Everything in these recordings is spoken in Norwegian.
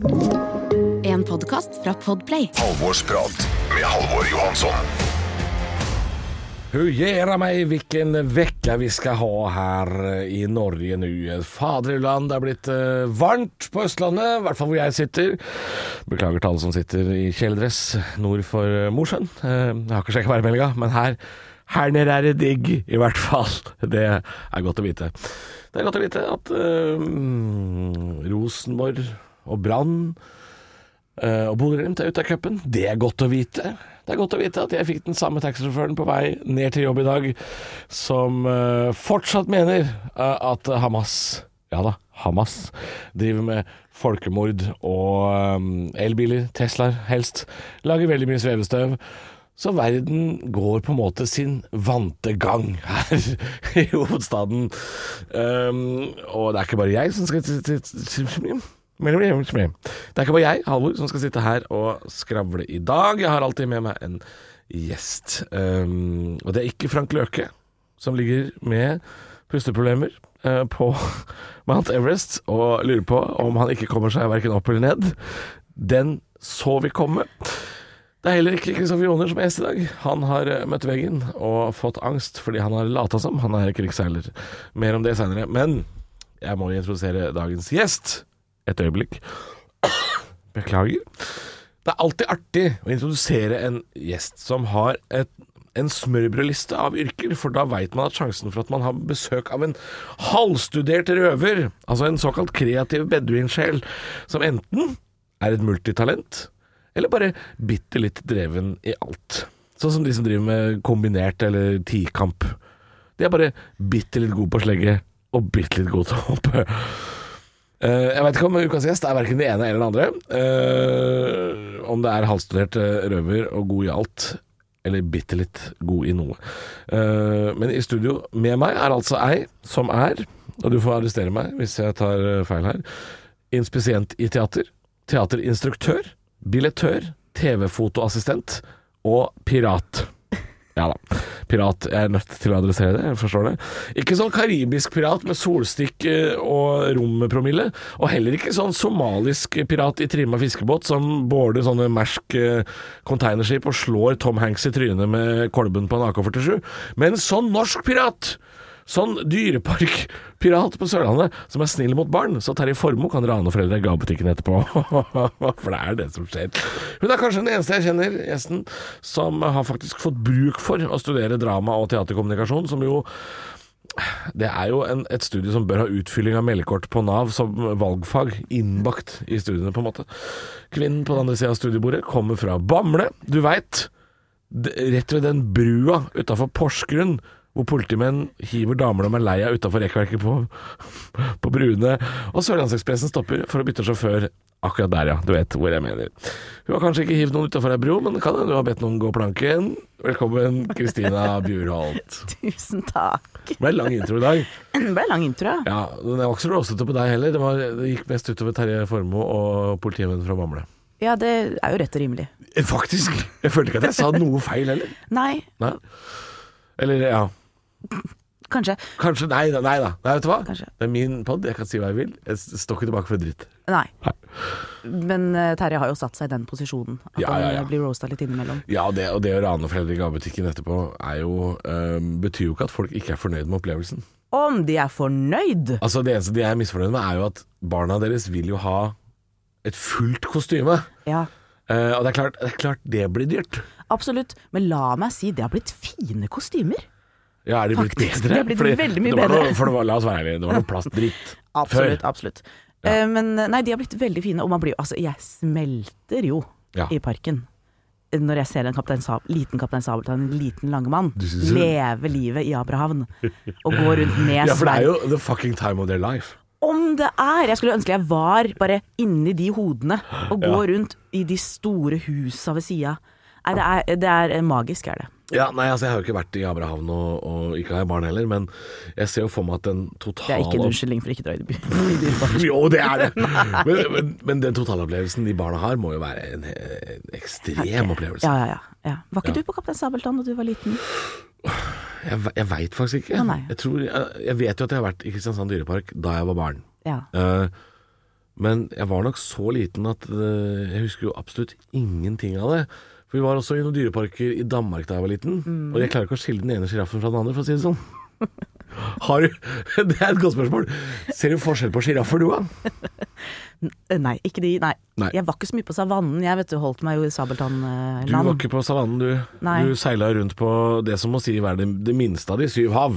En podcast fra Podplay. Halvorsprat med Halvor Johansson. Hur ger mig vilken vecka vi ska ha här i Norge nu. Faderland, det har blitt varmt på Østlandet, i hvert fall hvor jeg sitter. Beklager til alle som sitter i kjeledress nord for Mosjøen. Jeg har ikke sjekket værmeldinga, men her nede er det digg, i hvert fall. Det er godt å vite. Det er godt å vite at Rosenborg og Brann og Bodø/Glimt er ute av cupen. Det er godt å vite. Det er godt å vite at jeg fikk den samme taxisjåføren på vei ned til jobb i dag, som fortsatt mener at Hamas driver med folkemord og elbiler, Teslaer helst, lager veldig mye svevestøv. Så verden går på en måte sin vante gang her i hovedstaden. Og det er ikke bare jeg som skal Det er ikke bare jeg, Halvor, som skal sitte her og skravle i dag. Jeg har alltid med meg en gjest. Og det er ikke Frank Løke, som ligger med pusteproblemer på Mount Everest og lurer på om han ikke kommer seg hverken opp eller ned. Den så vi komme. Det er heller ikke Kristoffer Joner som er gjest i dag. Han har møtt veggen og fått angst fordi han har latet som. Han er krigsseiler. Mer om det senere. Men jeg må introdusere dagens gjest. Et øyeblikk. Beklager. Det er alltid artig å introdusere en gjest som har en smørbrødliste av yrker, for da vet man at sjansen for at man har besøk av en halvstudert røver, altså en såkalt kreativ beduinsjel, som enten er et multitalent, eller bare bitte litt dreven i alt. Sånn som de som driver med kombinert eller tikamp. De er bare bitte litt gode på slegge, og bitte litt gode til å hoppe. Jeg vet ikke om ukas gjest er hverken det ene eller det andre. Om det er halvstudert røver og god i alt, eller bitte litt god i noe. Men i studio med meg er altså ei som er, og du får arrestere meg hvis jeg tar feil her, inspisient i teater, teaterinstruktør, billettør, TV-fotoassistent og pirat. Ja da, pirat, jeg er nødt til å adressere det, jeg forstår det. Ikke sånn karibisk pirat med solstikk og rompromille, og heller ikke sånn somalisk pirat i trimma fiskebåt som border sånne mersk containerskip og slår Tom Hanks i trynet med kolben på en AK-47, men sånn norsk pirat! Sånn dyreparkpirat på Sørlandet som er snill mot barn, så Terje Formoe kan rane foreldre i gavebutikken etterpå. For det er det som skjer. Hun er kanskje den eneste jeg kjenner, gjesten, som har faktisk fått bruk for å studere drama og teaterkommunikasjon, som jo det er jo et studie som bør ha utfylling av meldekort på Nav som valgfag innbakt i studiene på en måte. Kvinnen på den andre siden av studiebordet kommer fra Bamble, du vet, rett ved den brua utenfor Porsgrunn, hvor politimenn hiver damer og er leia utenfor rekkverket på Brune, og Sørlandsekspressen stopper for å bytte sjåfør akkurat der, ja. Du vet hvor jeg mener. Hun har kanskje ikke hivet noen utenfor ei bro, men kan hende du har bedt noen gå planken. Velkommen, Kristina Bjurholt. Tusen takk. Det ble en lang intro i dag. Det ble en lang intro, ja. Ja, den var ikke så råstete på deg heller. Det gikk mest utover Terje Formoe og politimenn fra Bamble. Ja, det er jo rett og rimelig. Faktisk. Jeg følte ikke at jeg sa noe feil heller. Nei. Eller, ja. Kanskje. Nei da. Nei, vet du hva? Kanskje. Det er min podd, jeg kan si hva jeg vil. Jeg står ikke tilbake for dritt. Nei. Men Terje har jo satt seg i den posisjonen. At han blir roastet litt innimellom. Ja, og det å rane foreldre i gavebutikken etterpå er jo, betyr jo ikke at folk ikke er fornøyd med opplevelsen. Om de er fornøyd? Altså, det eneste de er misfornøyd med er jo at barna deres vil jo ha et fullt kostyme. Ja. Og det er klart det blir dyrt. Absolutt. Men la meg si, det har blitt fine kostymer. Ja, er de blitt bedre? Det har blitt veldig mye bedre. La oss være ærlige, det var noe plastdritt før. Absolutt. Ja. Men nei, de har blitt veldig fine, og man blir jo, altså, jeg smelter jo i parken. Når jeg ser en liten Kaptein Sabeltann, en liten langemann, leve livet i Abrahavn, og gå rundt med Ja, for det er jo the fucking time of their life. Om det er! Jeg skulle ønske jeg var bare inni de hodene, og gå rundt i de store husa ved sida. Nei, det er magisk, er det. Ja, nei, altså jeg har jo ikke vært i Abrahavn og ikke har jeg barn heller, men jeg ser jo for meg at den totale... Det er ikke en unnskyldning for ikke dra i byen. Jo, det er det! Men den totalopplevelsen de barna har må jo være en ekstrem opplevelse. Ja. Var ikke du på Kaptein Sabeltann da du var liten? Jeg vet faktisk ikke. Jeg vet jo at jeg har vært i Kristiansand dyrepark da jeg var barn. Ja. Men jeg var nok så liten at jeg husker jo absolutt ingenting av det. For vi var også i noen dyreparker i Danmark da jeg var liten, og jeg klarer ikke å skille den ene giraffen fra den andre, for å si det sånn. Det et godt spørsmål. Ser du forskjell på giraffer, du da? Nei, ikke de, nei. Jeg var ikke så mye på savannen, jeg vet du, holdt meg jo i Sabeltann-land. Du var ikke på savannen, du. Nei. Du seilet rundt på det som må si være det minste av de 7 hav.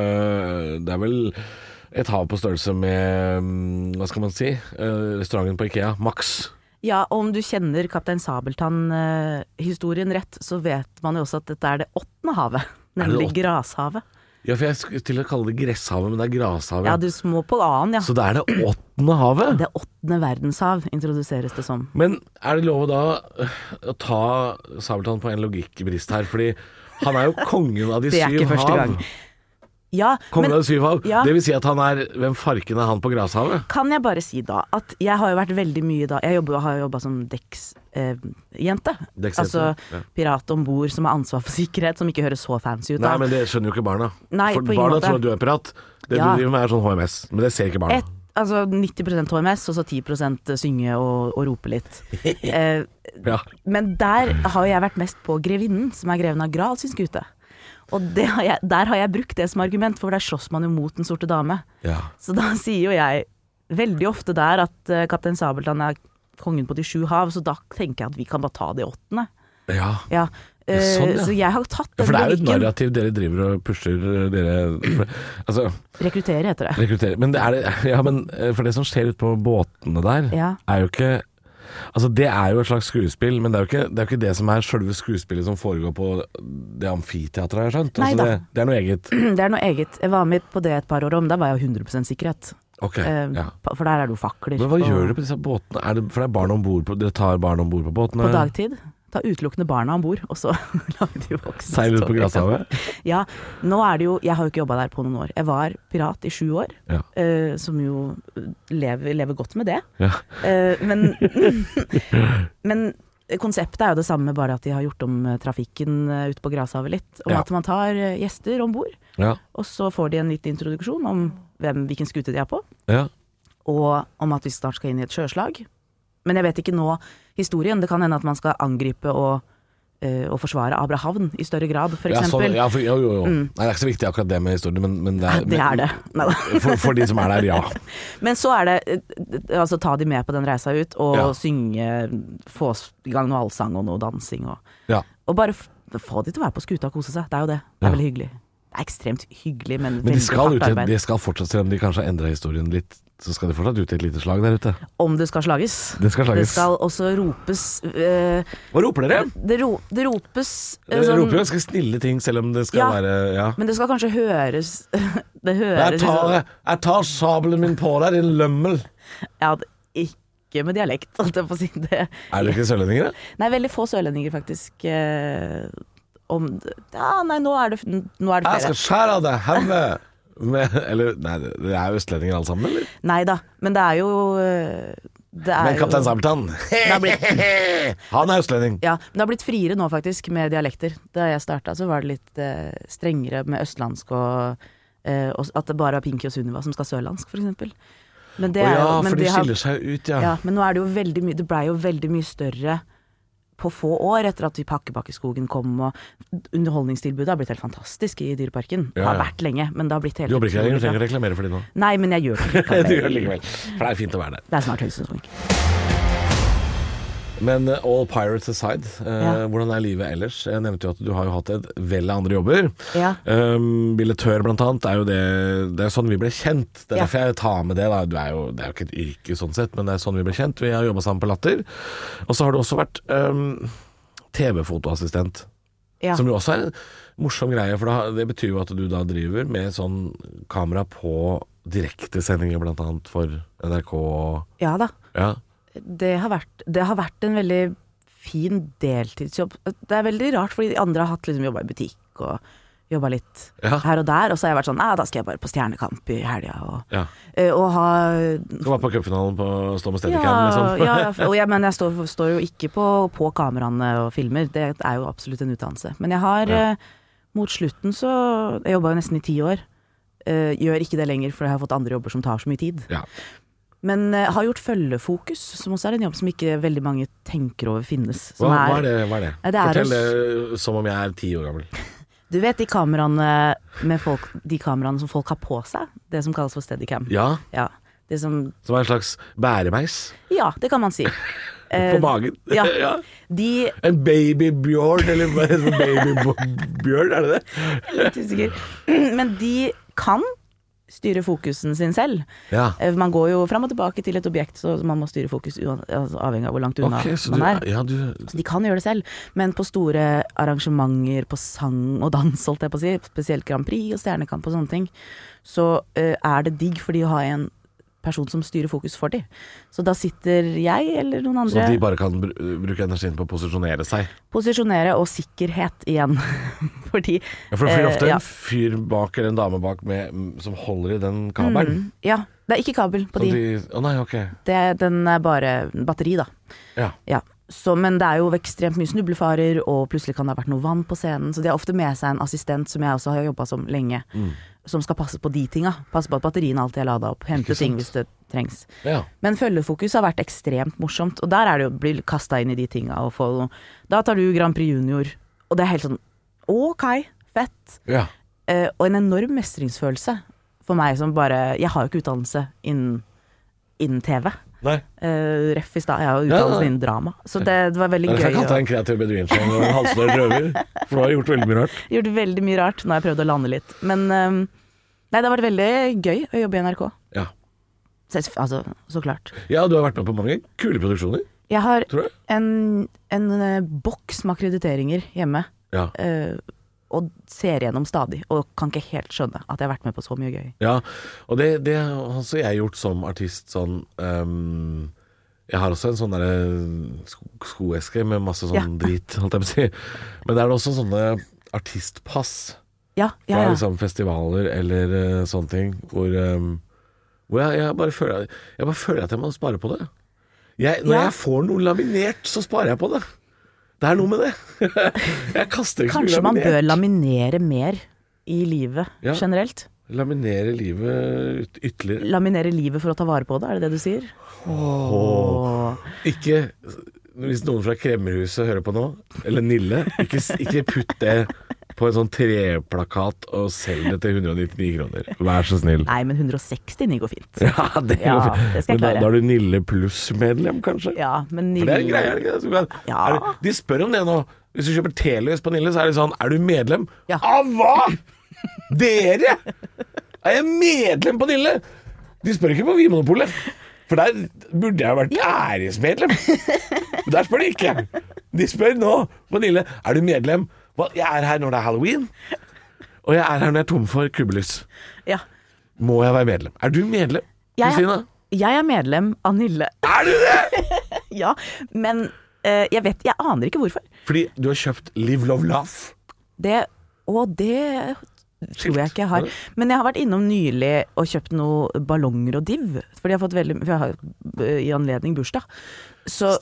Det vel et hav på størrelse med, hva skal man si, restauranten på Ikea, Max. Ja, og om du kjenner Kaptein Sabeltann-historien rett, så vet man jo også at dette det 8. havet, nemlig Grashavet. Ja, for jeg skulle til å kalle det Gresshavet, men det Grashavet. Ja, du må på annen, ja. Så det det 8. havet? Det 8. verdenshav introduseres det som. Men det lov da å ta Sabeltann på en logikkbrist her, fordi han jo kongen av de 7 hav. Det ikke første gang. Ja, kongen av de 7 hav. Ja. Det vil si at han hvem farken han på Grashavet? Kan jeg bare si da, at jeg har jo vært veldig mye da, jeg har jobbet som dekksjente. Altså pirat ombord som har ansvar for sikkerhet, som ikke høres så fancy ut da. Nei, men det skjønner jo ikke barna. Nei, for barna tror at du pirat. Det du driver med sånn HMS, men det ser ikke barna. Altså 90% HMS, og så 10% synge og rope litt. Ja. Men der har jeg vært mest på Grevinnen, som Greven av Gral sin skute. Og der har jeg brukt det som argument, for der slåss man jo mot den sorte dame. Ja. Så da sier jo jeg veldig ofte der at Kaptein Sabeltann kongen på de 7 hav, så da tenker jeg at vi kan bare ta det 8. Ja. Sånn, ja. Så jeg har tatt den for det jo logikken. et narrativ dere driver og pusher dere altså, Rekruttere heter det. Rekruttere. Men men for det som skjer ute på båtene der, jo ikke. Altså det jo et slags skuespill, men det jo ikke det som selve skuespillet som foregår på det amfiteatret, har jeg skjønt. Altså det noe eget. Det noe eget. Jeg var med på det et par år om, da var jeg jo 100% sikkerhet. Okay, for der det jo fakler. Men hva gjør dere på disse båtene? For det barn ombord på, dere tar barn ombord på båtene? På dagtid. Ta utelukkende barna ombord, og så lar vi de vokse. Seiler ut på Grashavet? Ja, nå det jo, jeg har jo ikke jobbet der på noen år. Jeg var pirat i 7 år, som jo lever godt med det. Ja. Men konseptet jo det samme, bare at de har gjort om trafikken ute på Grashavet litt. Om at man tar gjester ombord, og så får de en liten introduksjon om hvilken skute de på, og om at vi snart skal inn i et sjøslag. Men jeg vet ikke nå historien. Det kan hende at man skal angripe og forsvare Abrahavn i større grad, for eksempel. Ja, jo. Nei, det ikke så viktig akkurat det med historien, men det det. For de som der, ja. Men så det altså ta de med på den reisa ut, og synge, få i gang noe allsang og noe dansing, og bare få de til å være på skuta og kose seg. Det jo det. Det veldig hyggelig. Det ekstremt hyggelig, men veldig hardt arbeid. De skal fortsatt, selv om de kanskje har endret historien litt, så skal de fortsatt ut i et lite slag der ute. Om det skal slages. Det skal også ropes Hva roper dere? Det ropes sånn, roper ganske snille ting, selv om det skal være men det skal kanskje høres det høres jeg tar sabelen min på deg, din lømmel. Ja, ikke med dialekt, holdt jeg på å si det. Det ikke sørlendinger, da? Nei, veldig få sørlendinger, faktisk. Nei, nå det flere. Jeg skal skjære av deg hemme. Eller, nei, det jo østlendinger alle sammen, eller? Neida, men det jo men Kaptein Sabeltann han østlending. Ja, men det har blitt friere nå faktisk med dialekter. Da jeg startet så var det litt strengere med østlandsk og at det bare Pinky og Sunniva som skal sørlandsk, for eksempel. Men det for de skiller seg ut, ja. Men nå det jo veldig mye, det ble jo veldig mye større på få år etter at Pakkebakkeskogen kom, og underholdningstilbudet har blitt helt fantastisk i Dyreparken. Det har vært lenge, men det har blitt helt... Du jobber ikke lenger, du trenger å reklamere for det nå. Nei, men jeg gjør det likevel. Du gjør det likevel, for det fint å være der. Det snart høysesong. Men all pirates aside, hvordan livet ellers? Jeg nevnte jo at du har jo hatt et vel av andre jobber. Ja. Billetør blant annet jo det sånn vi ble kjent. Det derfor jeg tar med det da. Det jo ikke et yrke sånn sett, men det sånn vi ble kjent. Vi har jobbet sammen på Latter. Og så har du også vært TV-fotoassistent. Ja. Som jo også en morsom greie, for det betyr jo at du da driver med sånn kamera på direktesendinger blant annet for NRK. Ja da. Ja. Det har vært en veldig fin deltidsjobb. Det veldig rart, fordi de andre har hatt jobba i butikk og jobba litt her og der, og så har jeg vært sånn, da skal jeg bare på Stjernekamp i helga og ha... Du var på cupfinalen på Stå med Steadicam, liksom? Men jeg står jo ikke på kameraene og filmer. Det jo absolutt en utdannelse. Men jeg har, mot slutten så, jeg jobbet jo nesten i 10 år, gjør ikke det lenger, for jeg har fått andre jobber som tar så mye tid. Ja. Men har gjort følgefokus, som også en jobb som ikke veldig mange tenker over finnes. Hva er det? Fortell det som om jeg er 10 år gammel. Du vet de kameraene med folk, de kameraene som folk har på seg, det som kalles for steadicam. Ja. Det som er en slags bæremeis. Ja, det kan man si. På magen. Ja. En babybjørn, eller babybjørn, er det det? Litt usikker. Men de kan styre fokusen sin selv. Ja. Man går jo frem og tilbake til et objekt, så man må styre fokus avhengig av hvor langt unna man er. Så de kan gjøre det selv, men på store arrangementer, på sang og dans, holdt jeg på å si, spesielt Grand Prix og Stjernekamp og sånne ting, så er det digg for de å ha en person som styrer fokus for dem. Så da sitter jeg eller noen andre... Så de bare kan bruke energien på å posisjonere seg? Posisjonere og sikkerhet igjen. Fordi... Ja, for det blir ofte en fyr bak eller en dame bak som holder i den kabelen. Ja, det er ikke kabel på Nei, ok. Den er bare batteri da. Ja. Så, men det er jo ekstremt mye snublefarer, og plutselig kan det ha vært noe vann på scenen, så de har ofte med seg en assistent som jeg også har jobbet som lenge, som skal passe på de tinga, passe på at batterien alltid er ladet opp, hente ting hvis det trengs. Ja. Men følgefokus har vært ekstremt morsomt, og der er det jo å bli kastet inn i de tinga, og da tar du Grand Prix Junior, og det er helt sånn, ok, fett. Ja. Og en enorm mestringsfølelse for meg som bare, jeg har jo ikke utdannelse innen TV. Nei. Ref i stad, jeg har utdannelse innen drama. Så det var veldig gøy. Jeg kan ta en kreativ beduinsjeng og en halsnørt røver, for du har gjort veldig mye rart. Gjort veldig mye rart, nå har jeg prøvd å lande litt. Men nei, det har vært veldig gøy å jobbe i NRK. Ja. Så klart. Ja, du har vært med på mange kule produksjoner. Jeg har en boks med akkrediteringer hjemme. Ja. Og ser gjennom stadig, og kan ikke helt skjønne at jeg har vært med på så mye gøy. Ja, og det har også jeg gjort som artist sånn, jeg har også en sånn der skoeske med masse sånn drit, holdt jeg på å si. Men det er også sånne artistpass fra liksom festivaler eller sånne ting, hvor jeg bare føler at jeg må spare på det. Når jeg får noe laminert, så sparer jeg på det. Det er noe med det. Jeg kaster ikke så mye laminert. Kanskje man bør laminere mer i livet generelt? Laminere livet ytterligere. Laminere livet for å ta vare på det, er det det du sier? Ikke, hvis noen fra Kremmerhuset hører på nå, eller Nille, ikke putt det på en sånn treplakat og selg det til 199 kroner. Vær så snill. Nei, men 169 går fint. Ja, det går fint. Det skal jeg klare. Da er du Nille Plus-medlem, kanskje? Ja, men Nille... For det er en greie, er det ikke? De spør om det nå. Hvis du kjøper telys på Nille, så er det sånn, er du medlem? Ja. Av hva? Dere? Er jeg medlem på Nille? De spør ikke på Vinmonopolet. For der burde jeg vært æresmedlem. Der spør de ikke. De spør nå på Nille, er du medlem? Jeg er her når det er Halloween, og jeg er her når jeg er tom for kubbelys. Ja. Må jeg være medlem? Er du medlem, Kristina? Jeg er medlem av Nille. Er du det? Ja, men jeg aner ikke hvorfor. Fordi du har kjøpt Live, Love, Laugh. Det tror jeg ikke jeg har. Men jeg har vært innom nylig og kjøpt noe ballonger og div, fordi jeg har i anledning bursdag. Så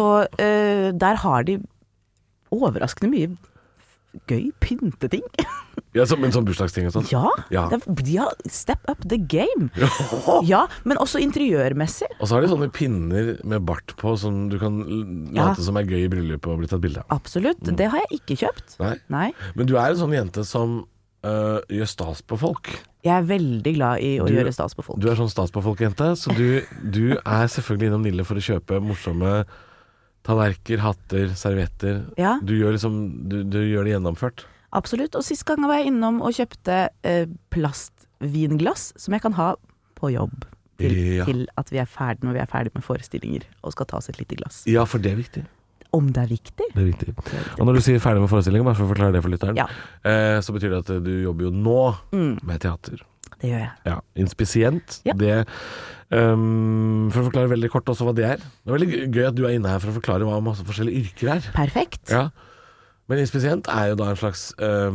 der har de overraskende mye gøy pynteting. Ja, men sånn bursdagsting og sånn? Ja. De har step up the game. Ja, men også interiørmessig. Og så har de sånne pinner med bart på som du kan late som er gøy i bryllupet og bli tatt bilde av. Absolutt, det har jeg ikke kjøpt. Nei. Men du er en sånn jente som gjør stas på folk. Jeg er veldig glad i å gjøre stas på folk. Du er sånn stas på folk-jente, så du er selvfølgelig innom Nille for å kjøpe morsomme tallerker, hatter, servietter. Ja. Du gjør det gjennomført. Absolutt, og sist gang var jeg innom og kjøpte plastvinglass som jeg kan ha på jobb til at vi er ferdig når vi er ferdig med forestillinger og skal ta oss et lite glass. Ja, for det er viktig. Om det er viktig? Det er viktig. Og når du sier ferdig med forestillinger, bare for å forklare det for lytteren, så betyr det at du jobber jo nå med teater. Det gjør jeg. Ja, inspisient. Ja. Det, for å forklare veldig kort også hva det er. Det er veldig gøy at du er inne her for å forklare hva masse forskjellige yrker er. Perfekt. Ja. Men inspisient er jo da en slags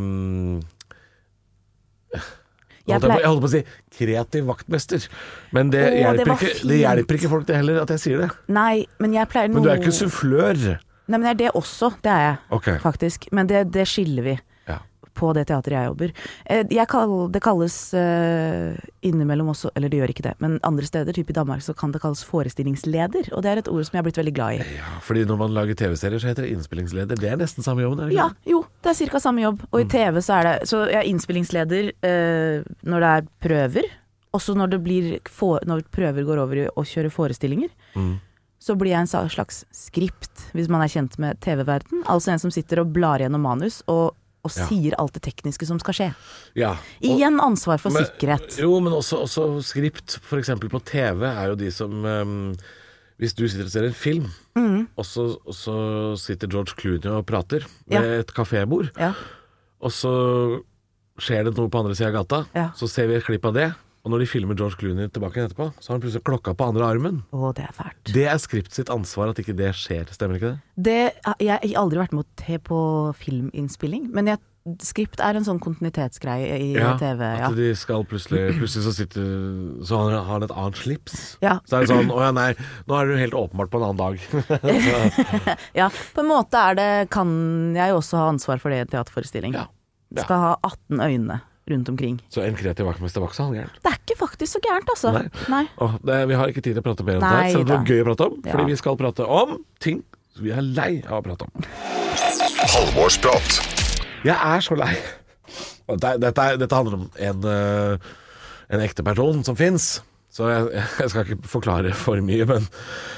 jeg holder på å si kreativ vaktmester. Men det hjelper ikke folk det heller at jeg sier det. Nei, men jeg pleier Men du er ikke sufflør. Nei, men det er det også. Det er jeg, faktisk. Men det skiller vi på det teateret jeg jobber. Det kalles innimellom også, eller det gjør ikke det, men andre steder, typ i Danmark, så kan det kalles forestillingsleder, og det er et ord som jeg har blitt veldig glad i. Ja, fordi når man lager TV-serier så heter det innspillingsleder. Det er nesten samme jobben, er det ikke? Ja, jo, det er cirka samme jobb. Og i TV så er det, så jeg er innspillingsleder når det er prøver, også når når prøver går over i å kjøre forestillinger. Så blir jeg en slags skript, hvis man er kjent med TV-verden. Altså en som sitter og blar gjennom manus og sier alt det tekniske som skal skje. Ja. Igjen ansvar for sikkerhet. Jo, men også skript, for eksempel på TV, er jo de som hvis du sitter og ser en film, og så sitter George Clooney og prater ved et kafébord, og så skjer det noe på andre siden av gata, så ser vi et klipp av det. Og når de filmer George Clooney tilbake etterpå, så har han plutselig klokka på andre armen. Det er fælt. Det er skript sitt ansvar at ikke det skjer, stemmer ikke det? Jeg har aldri vært med på filminnspilling, men skript er en sånn kontinuitetsgreie i TV. Ja, at de skal plutselig så har han et annet slips. Ja. Så er det sånn, nei, nå er du helt åpenbart på en annen dag. Ja, på en måte kan jeg jo også ha ansvar for det i en teaterforestilling. Ja. Skal ha 18 øyne rundt omkring. Så en kreativ vaktmester var ikke så gærent? Det er ikke faktisk så gærent, altså. Nei. Vi har ikke tid til å prate mer om det, så det var gøy å prate om, fordi vi skal prate om ting vi er lei av å prate om. Halvorsprat. Jeg er så lei. Dette handler om en ekte person som finnes, så jeg skal ikke forklare for mye, men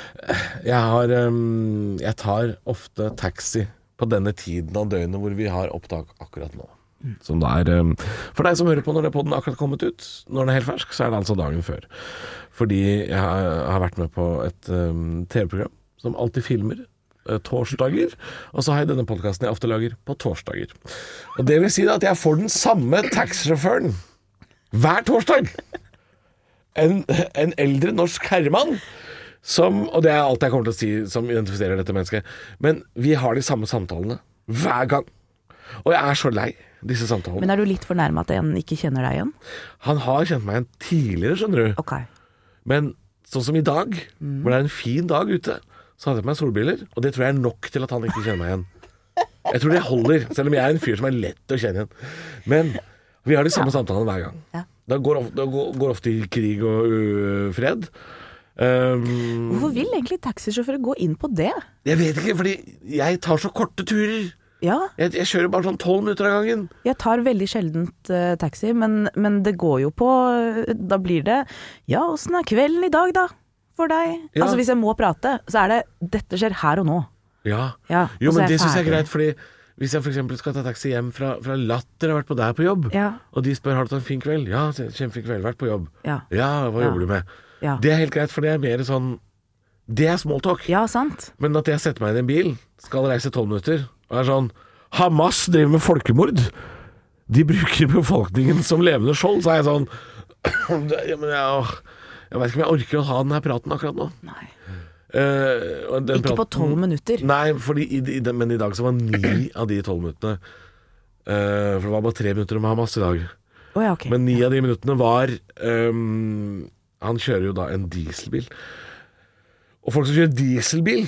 jeg tar ofte taxi på denne tiden av døgnet hvor vi har opptak akkurat nå. Som det er for deg som hører på når det podden akkurat kommet ut, når den er helt fersk, så er det altså dagen før. Fordi jeg har vært med på et TV-program som alltid filmer torsdager, og så har jeg denne podcasten jeg ofte lager på torsdager. Og det vil si da at jeg får den samme taxisjåføren hver torsdag. En eldre norsk herremann og det er alt jeg kommer til å si som identifiserer dette mennesket, men vi har de samme samtalene hver gang. Og jeg er så lei disse samtalene. Men er du litt fornærmet at en ikke kjenner deg igjen? Han har kjent meg igjen tidligere, skjønner du. Okay. Men sånn som i dag, hvor det er en fin dag ute, så hadde jeg på meg solbriller, og det tror jeg er nok til at han ikke kjenner meg igjen. Jeg tror det holder, selv om jeg er en fyr som er lett å kjenne igjen. Men vi har de samme samtalene hver gang. Ja. Det går ofte i krig og ufred. Hvorfor vil egentlig taxisjåfører gå inn på det? Jeg vet ikke, fordi jeg tar så korte turer. Ja. Jeg kjører bare sånn 12 minutter av gangen. Jeg tar veldig sjeldent taxi, men det går jo på. Da blir det hvordan er kvelden i dag da for deg? Ja. Altså hvis jeg må prate, så er det dette skjer her og nå. Ja, jo, men det synes jeg er greit, fordi hvis jeg for eksempel skal ta taxi hjem fra Latter, har vært på der på jobb, og de spør, har du tatt en fin kveld? Ja, kjempefin kveld, vært på jobb. Ja, hva jobber du med? Ja. Det er helt greit, for det er mer sånn, det er small talk. Ja, sant. Men at jeg setter meg inn i en bil, skal reise 12 minutter, og er sånn, Hamas driver med folkemord. De bruker befolkningen som levende skjold. Så er jeg sånn jeg vet ikke om jeg orker å ha denne praten akkurat nå. Nei. Ikke på 12 minutter. Nei, men i dag så var 9 av de 12 minuttene for det var bare 3 minutter om Hamas i dag. Okay. Men 9 av de minuttene var han kjører jo da en dieselbil. Og folk som kjører dieselbil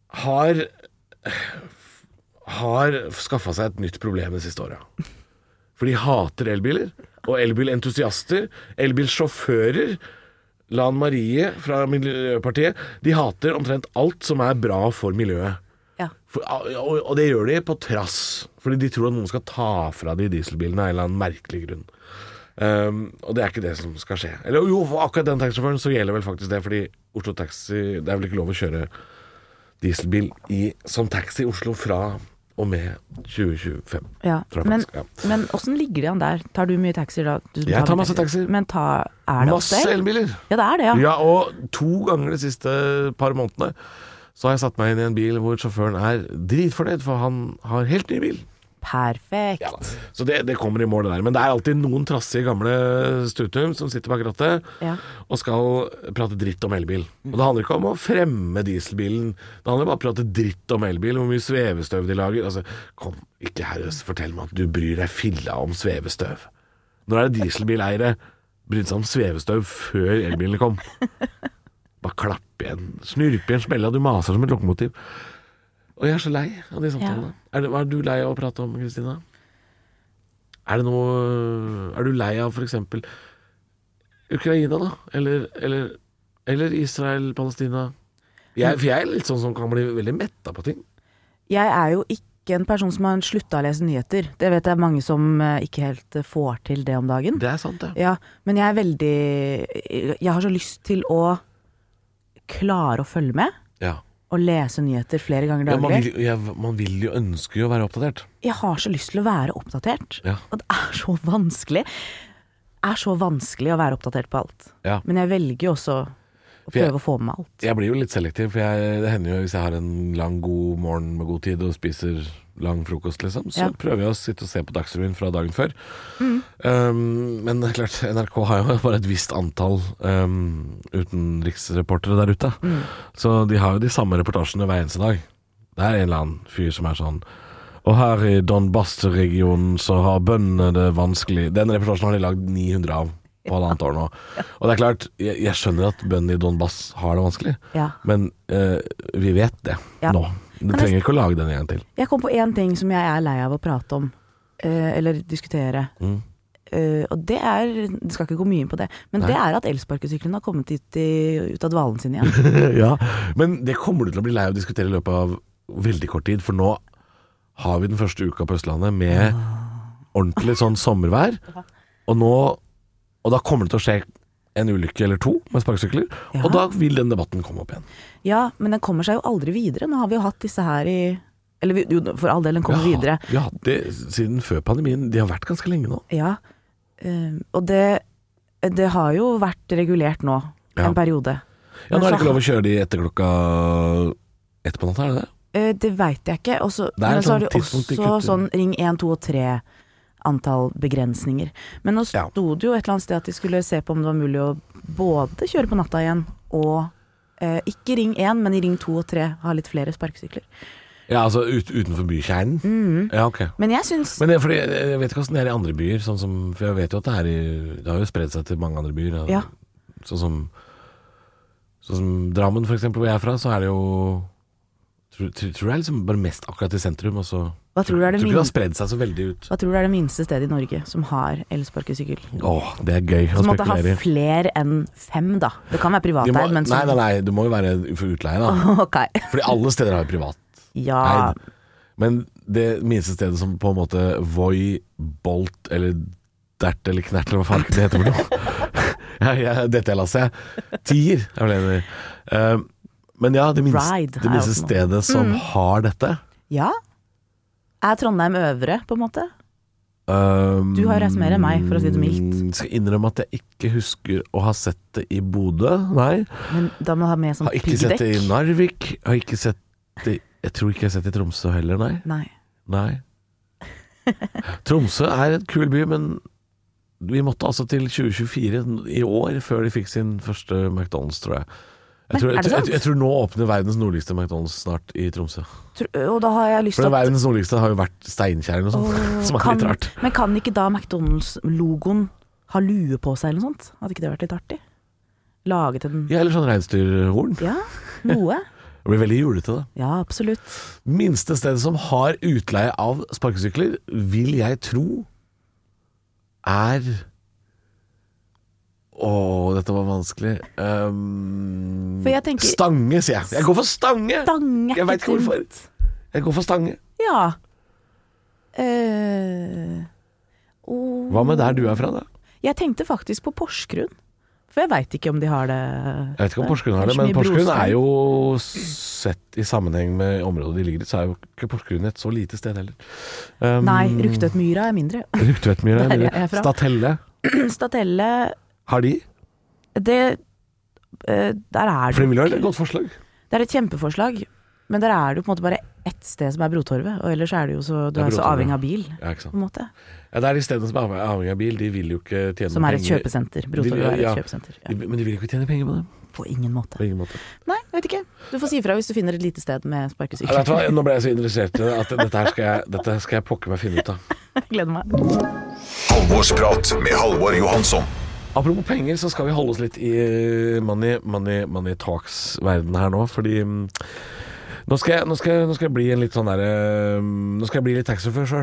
har skaffet seg et nytt problem det siste året. For de hater elbiler, og elbilentusiaster, elbilsjåfører, Lan Marie fra Miljøpartiet, de hater omtrent alt som er bra for miljøet. Ja. Og det gjør de på trass, fordi de tror at noen skal ta fra de dieselbilene av en eller annen merkelig grunn. Og det er ikke det som skal skje. Eller jo, for akkurat den taxisjåføren så gjelder vel faktisk det, fordi Oslo Taxi, det er vel ikke lov å kjøre dieselbil som taxi i Oslo fra og med 2025. Ja, men hvordan ligger det an der? Tar du mye taxier da? Jeg tar masse taxier. Men er det masse elbiler. Ja, det er det, ja. Ja, og 2 ganger de siste par månedene så har jeg satt meg inn i en bil hvor sjåføren er dritfornøyd, for han har helt ny bil. Perfekt. Ja, så det kommer i mål det der. Men det er alltid noen trassige gamle stutum som sitter bak rattet og skal prate dritt om elbil. Og det handler ikke om å fremme dieselbilen. Det handler bare om å prate dritt om elbil, hvor mye svevestøv de lager. Altså, kom ikke her og fortell meg at du bryr deg filla om svevestøv. Når er det dieselbileiere brydde seg om svevestøv før elbilene kom? Bare klapp igjen, snurp igjen, smelle, og du maser som et lokomotiv. Og jeg er så lei av de samtalene. Hva er du lei av å prate om, Kristina? Er det noe Er du lei av for eksempel Ukraina da? Eller Israel, Palestina? For jeg er litt sånn som kan bli veldig mettet på ting. Jeg er jo ikke en person som har sluttet å lese nyheter. Det vet jeg mange som ikke helt får til det om dagen. Det er sant, ja. Men jeg er veldig Jeg har så lyst til å klare å følge med. Ja. Og lese nyheter flere ganger daglig. Man vil jo ønske å være oppdatert. Jeg har så lyst til å være oppdatert. Ja. Og det er så vanskelig. Det er så vanskelig å være oppdatert på alt. Ja. Men jeg velger jo også å prøve å få med alt. Jeg blir jo litt selektiv, for det hender jo hvis jeg har en lang, god morgen med god tid og spiser lang frokost, liksom, så prøver jeg å sitte og se på Dagsrevyen fra dagen før. Men det er klart, NRK har jo bare et visst antall utenriksreportere der ute. Så de har jo de samme reportasjene hver eneste dag. Det er en eller annen fyr som er sånn og her i Donbass-regionen så har bøndene det vanskelig. Den reportasjen har de lagd 900 av på halvannet år nå. Og det er klart, jeg skjønner at bøndene i Donbass har det vanskelig, men vi vet det nå. Du trenger ikke å lage den en gang til. Jeg kom på en ting som jeg er lei av å prate om, eller diskutere. Og det skal ikke gå mye inn på det, men det er at elsparkesyklene har kommet ut av dvalen sin igjen. Ja, men det kommer du til å bli lei av å diskutere i løpet av veldig kort tid, for nå har vi den første uka på Østlandet med ordentlig sånn sommervær, og da kommer det til å skje en ulykke eller to med sparkesykler, og da vil den debatten komme opp igjen. Ja, men den kommer seg jo aldri videre. Nå har vi jo hatt disse her for all del den kommer videre. Ja, det siden før pandemien. De har vært ganske lenge nå. Ja, og det har jo vært regulert nå en periode. Ja, nå er det ikke lov å kjøre de etter klokka 1 på natta, er det det? Det vet jeg ikke. Men så har de også sånn ring 1, 2 og 3 antall begrensninger. Men nå stod det jo et eller annet sted at de skulle se på om det var mulig å både kjøre på natta igjen og ikke ring 1, men i ring 2 og 3 ha litt flere sparkesykler. Ja, altså utenfor bykjernen? Ja, ok. Men jeg synes Men fordi jeg vet ikke hvordan det er i andre byer, for jeg vet jo at det har jo spredt seg til mange andre byer. Ja. Sånn som Drammen for eksempel, hvor jeg er fra, så er det jo tror det er liksom bare mest akkurat i sentrum, og så Hva tror du er det tror ikke det har spredd seg så veldig ut. Hva tror du er det minste stedet i Norge som har elsparkesykkel? Det er gøy å så måtte spekulere i. Ha flere enn 5 da. Det kan være privat her, men Nei, du må jo være for utleie da. Okay. Fordi alle steder har privat. Ja. Nei, men det minste stedet som på en måte Voi, Bolt eller Dert eller Knert eller hva faen det heter for noe. Dette jeg la seg. Tier, jeg vil enig. Men ja, det minste stedet som har dette. Ja. Er Trondheim øvre, på en måte? Du har reist mer enn meg, for å si det mildt. Skal innrømme at jeg ikke husker å ha sett det i Bodø, nei. Men da må du ha med sånn piggdekk. Har ikke sett det i Narvik, har ikke sett det, jeg tror ikke jeg har sett det i Tromsø heller, nei. Tromsø er en kul by, men vi måtte altså til 2024 i år før de fikk sin første McDonald's, tror jeg. Jeg tror nå åpner verdens nordligste McDonald's snart i Tromsø. Og da har jeg lyst til For verdens nordligste har jo vært Steinkjer eller noe sånt, som er litt rart. Men kan ikke da McDonald's-logoen ha lue på seg eller noe sånt? Hadde ikke det vært litt artig? Laget en... Ja, eller sånn reinsdyrhorn. Ja, noe. Det blir veldig julete da. Ja, absolutt. Minste stedet som har utleie av sparkesykler, vil jeg tro er... dette var vanskelig. Stange, sier jeg. Jeg går for Stange! Jeg vet ikke hvorfor. Jeg går for Stange. Ja. Hva med der du er fra, da? Jeg tenkte faktisk på Porsgrunn. For jeg vet ikke om de har det. Jeg vet ikke om Porsgrunn har det, men Porsgrunn er jo sett i sammenheng med området de ligger i, så er jo ikke Porsgrunn et så lite sted heller. Nei, Rugtvedtmyra er mindre. Rugtvedtmyra er mindre. Statelle har de? Der er det. For det vil være et godt forslag. Det er et kjempeforslag, men der er det jo på en måte bare ett sted som er Brotorvet, og ellers er det jo så, du er så avhengig av bil, på en måte. Ja, det er de stedene som er avhengig av bil, de vil jo ikke tjene penger. Som er et kjøpesenter. Brotorvet er et kjøpesenter. Ja. Men de vil jo ikke tjene penger på det. På ingen måte. Nei, jeg vet ikke. Du får si ifra hvis du finner et lite sted med sparkesykler. Vet du hva, nå ble jeg så interessert i det at dette skal jeg pokke meg finne ut av. Jeg gleder meg. Halvorsprat med Halvor Johansson. Apropos penger, så skal vi holde oss litt i money talks-verden her nå, fordi nå skal jeg bli en litt sånn der, nå skal jeg bli litt taxisjåfør selv.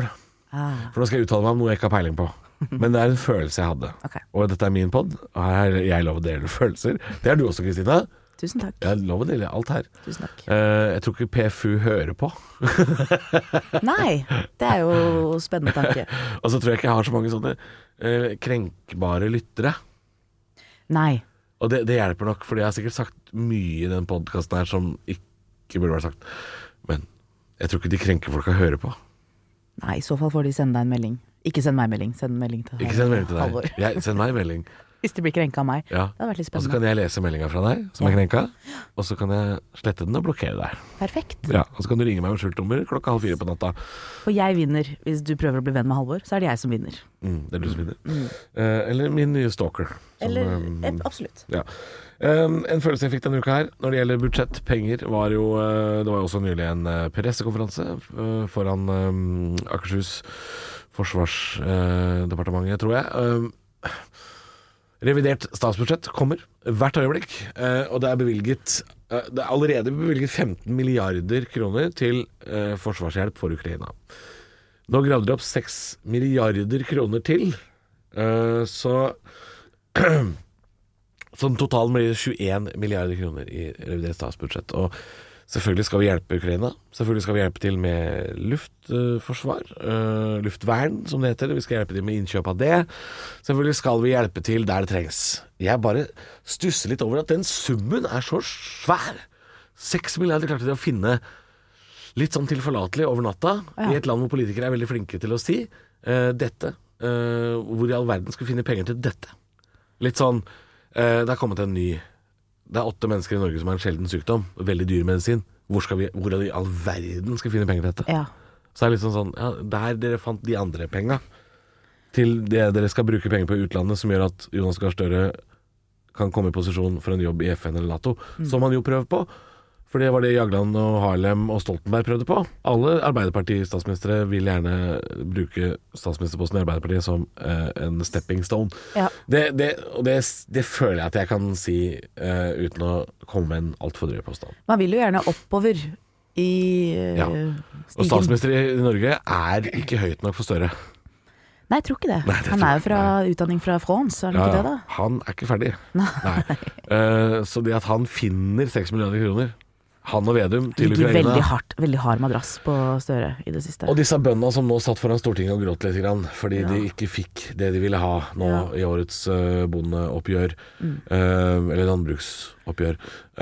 For nå skal jeg uttale meg om noe jeg ikke har peiling på. Men det en følelse jeg hadde. Okay. Og dette min podd, og her jeg lover å dele følelser. Det du også, Kristina. Tusen takk. Jeg lover å dele alt her. Tusen takk. Jeg tror ikke PFU hører på. Nei, det jo spennende tanke. Og så tror jeg ikke jeg har så mange sånne krenkbare lyttere. Nei. Og det hjelper nok, for jeg har sikkert sagt mye i den podcasten her som ikke burde vært sagt. Men jeg tror ikke de krenker folk å høre på. Nei, I så fall får de sende deg en melding. Ikke send meg en melding, send en melding til Ikke send melding til deg. Send meg en melding. Hvis de blir krenket av meg. Ja. Det hadde vært litt Og spennende. så kan jeg lese meldinga fra deg som krenka, og så kan jeg slette den og blokkere deg. Perfekt. Ja, og så kan du ringe meg med skjultnummer 3:30 på natta. For jeg vinner. Hvis du prøver å bli venn med Halvor, så det jeg som vinner. Det du som vinner. Eller min nye stalker. Som, absolutt. Ja. En følelse jeg fikk denne uka her når det gjelder budsjett, penger, var jo det var jo også nylig en pressekonferanse foran Akershus Forsvarsdepartementet, tror jeg. Revidert statsbudsjett kommer hvert øyeblikk, og det allerede bevilget 15 milliarder kroner til forsvarshjelp for Ukraina. Nå gravde de opp 6 milliarder kroner til, så totalen blir 21 milliarder kroner i revidert statsbudsjett. Og selvfølgelig skal vi hjelpe Ukraina. Selvfølgelig skal vi hjelpe til med luftforsvar, luftvern som det heter. Vi skal hjelpe til med innkjøp av det. Selvfølgelig skal vi hjelpe til der det trengs. Jeg bare stusser litt over at den summen så svær. 6 milliarder klarte de å finne litt sånn tilforlatelig over natta, i et land hvor politikere veldig flinke til å si dette. Hvor i all verden skal vi finne penger til dette? Litt sånn, det har kommet en ny... Det 8 mennesker i Norge som har en sjelden sykdom, veldig dyr medisin. Hvor i all verden skal vi finne penger til dette? Ja. Så det litt sånn, der dere fant de andre penga til det dere skal bruke penger på i utlandet, som gjør at Jonas Gahr Støre kan komme i posisjon for en jobb i FN eller NATO, som han jo prøver på. For det var det Jagland og Harlem og Stoltenberg prøvde på. Alle Arbeiderparti-statsministre vil gjerne bruke statsministerposten i Arbeiderpartiet som en stepping stone. Ja. Det føler jeg at jeg kan si uten å komme med en alt for drøy påstand. Man vil jo gjerne oppover i stigen. Og statsminister i Norge ikke høyt nok for Støre. Nei, jeg tror ikke det. Nei, han jo fra utdanning fra France, ikke det da? Han ikke ferdig. Nei. Så det at han finner 6 milliarder kroner, han og Vedum til Ukraina. Veldig hard madrass på Støre i det siste. Og disse bøndene som nå satt foran Stortinget og gråt litt grann, fordi de ikke fikk det de ville ha nå i årets bondeoppgjør, eller landbruksoppgjør.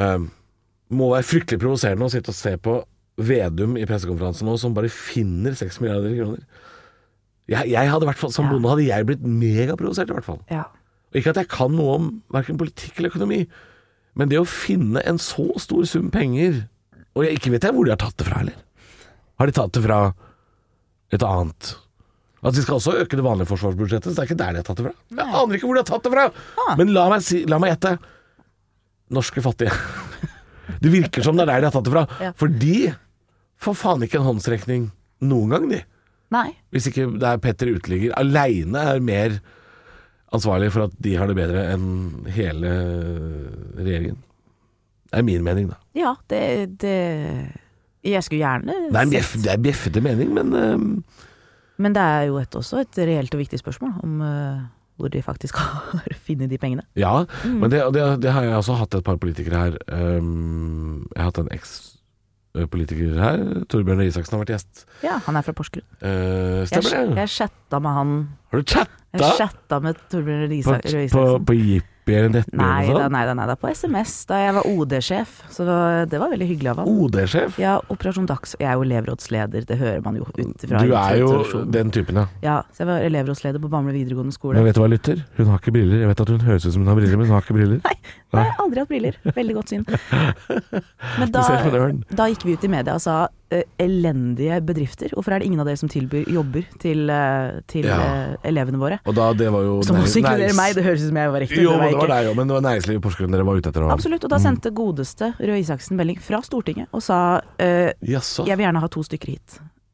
Må være fryktelig provoserende å sitte og se på Vedum i pressekonferansen nå, som bare finner 6 milliarder kroner. Jeg hadde i hvert fall, som bonde hadde jeg blitt megaprovosert i hvert fall. Ja. Og ikke at jeg kan noe om hverken politikk eller økonomi, men det å finne en så stor sum penger, og jeg ikke vet hvor de har tatt det fra, eller? Har de tatt det fra et annet? Altså, de skal også øke det vanlige forsvarsbudsjettet, så det ikke der de har tatt det fra. Jeg aner ikke hvor de har tatt det fra, men la meg gjette. Norske fattige. Det virker som det der de har tatt det fra, for de får faen ikke en håndsrekning noen gang, de. Nei. Hvis ikke det Petter Uteligger alene mer ansvarlig for at de har det bedre enn hele regjeringen. Det min mening, da. Ja, det jeg skulle gjerne det bjeffete mening, men det jo også et reelt og viktig spørsmål om hvor de faktisk har funnet de pengene. Ja, men det har jeg også hatt et par politikere her. Jeg har hatt en eks-politiker her. Torbjørn Røe Isaksen har vært gjest. Ja, han fra Porsgrunn. Stemmer det? Jeg chatta med han. Har du chatta? Jeg chatta med Torbjørn Røe Isaksen. På Jippi eller Nettby? Nei, på SMS da jeg var OD-sjef. Så det var veldig hyggelig av han. OD-sjef? Ja, Operasjon Dags. Jeg jo elevrådsleder, det hører man jo ut fra. Du jo den typen, ja. Ja, så jeg var elevrådsleder på Bamble videregående skole. Men vet du hva, lytter? Hun har ikke briller. Jeg vet at hun høres ut som hun har briller, men hun har ikke briller. Nei, jeg har aldri hatt briller. Veldig godt syn. Men da gikk vi ut i media og sa elendige bedrifter. Hvorfor det ingen av dere som tilbyr jobber til elevene våre? Og da, det var jo som også inkluderer meg, det høres ut som jeg var riktig. Jo, men det var deg jo, men det var næringslivet i Porsgrunn dere var ute etter. Absolutt, og da sendte godeste Røe Isaksen melding fra Stortinget og sa jeg vil gjerne ha 2 stykker hit.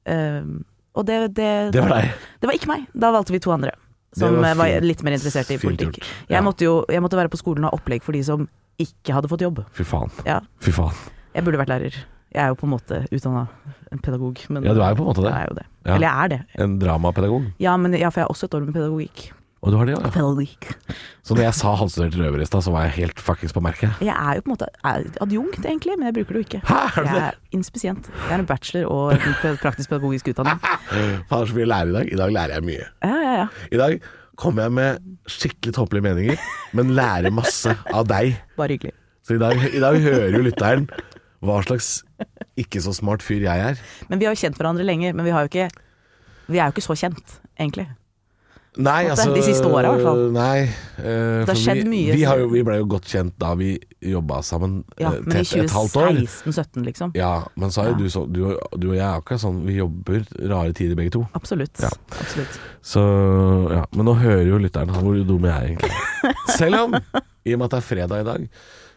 Og det var deg. Det var ikke meg, da valgte vi 2 andre som var litt mer interessert i politikk. Jeg måtte være på skolen og ha opplegg for de som ikke hadde fått jobb. Fy faen. Ja. Fy faen. Jeg burde vært lærer. Jeg jo på en måte utdannet en pedagog. Men Ja, du jo på en måte det. Jeg jo det. Ja. Eller jeg det. En dramapedagog. Ja, for jeg har også et år med pedagogikk. Og du har det, ja. Pedagogikk. Så når jeg sa halvstudert røver i stad, så var jeg helt fuckings på merket. Jeg jo på en måte adjunkt egentlig, men jeg bruker det jo ikke. Hæ, er du det? Jeg inspisient. Jeg en bachelor og en praktisk pedagogisk utdanning. Faen, så mye å lære i dag. I dag lærer jeg mye. Ja. I dag kommer jeg med skikkelig tåpelige meninger, men lærer masse av deg. Bare hyggelig. Så i dag hører jo lytteren hva slags ikke så smart fyr jeg er. Men vi har jo kjent hverandre lenge, men vi er jo ikke så kjent, egentlig. Nei, altså de siste årene i hvert fall. Nei, det har skjedd mye. Vi ble jo godt kjent da vi jobbet sammen men i 2016-17 liksom. Ja, men så jo du og jeg akkurat sånn, vi jobber rare tider begge to. Absolutt. Så, ja, men nå hører jo lytteren hvor dum jeg egentlig. Selv om, i og med at det fredag i dag,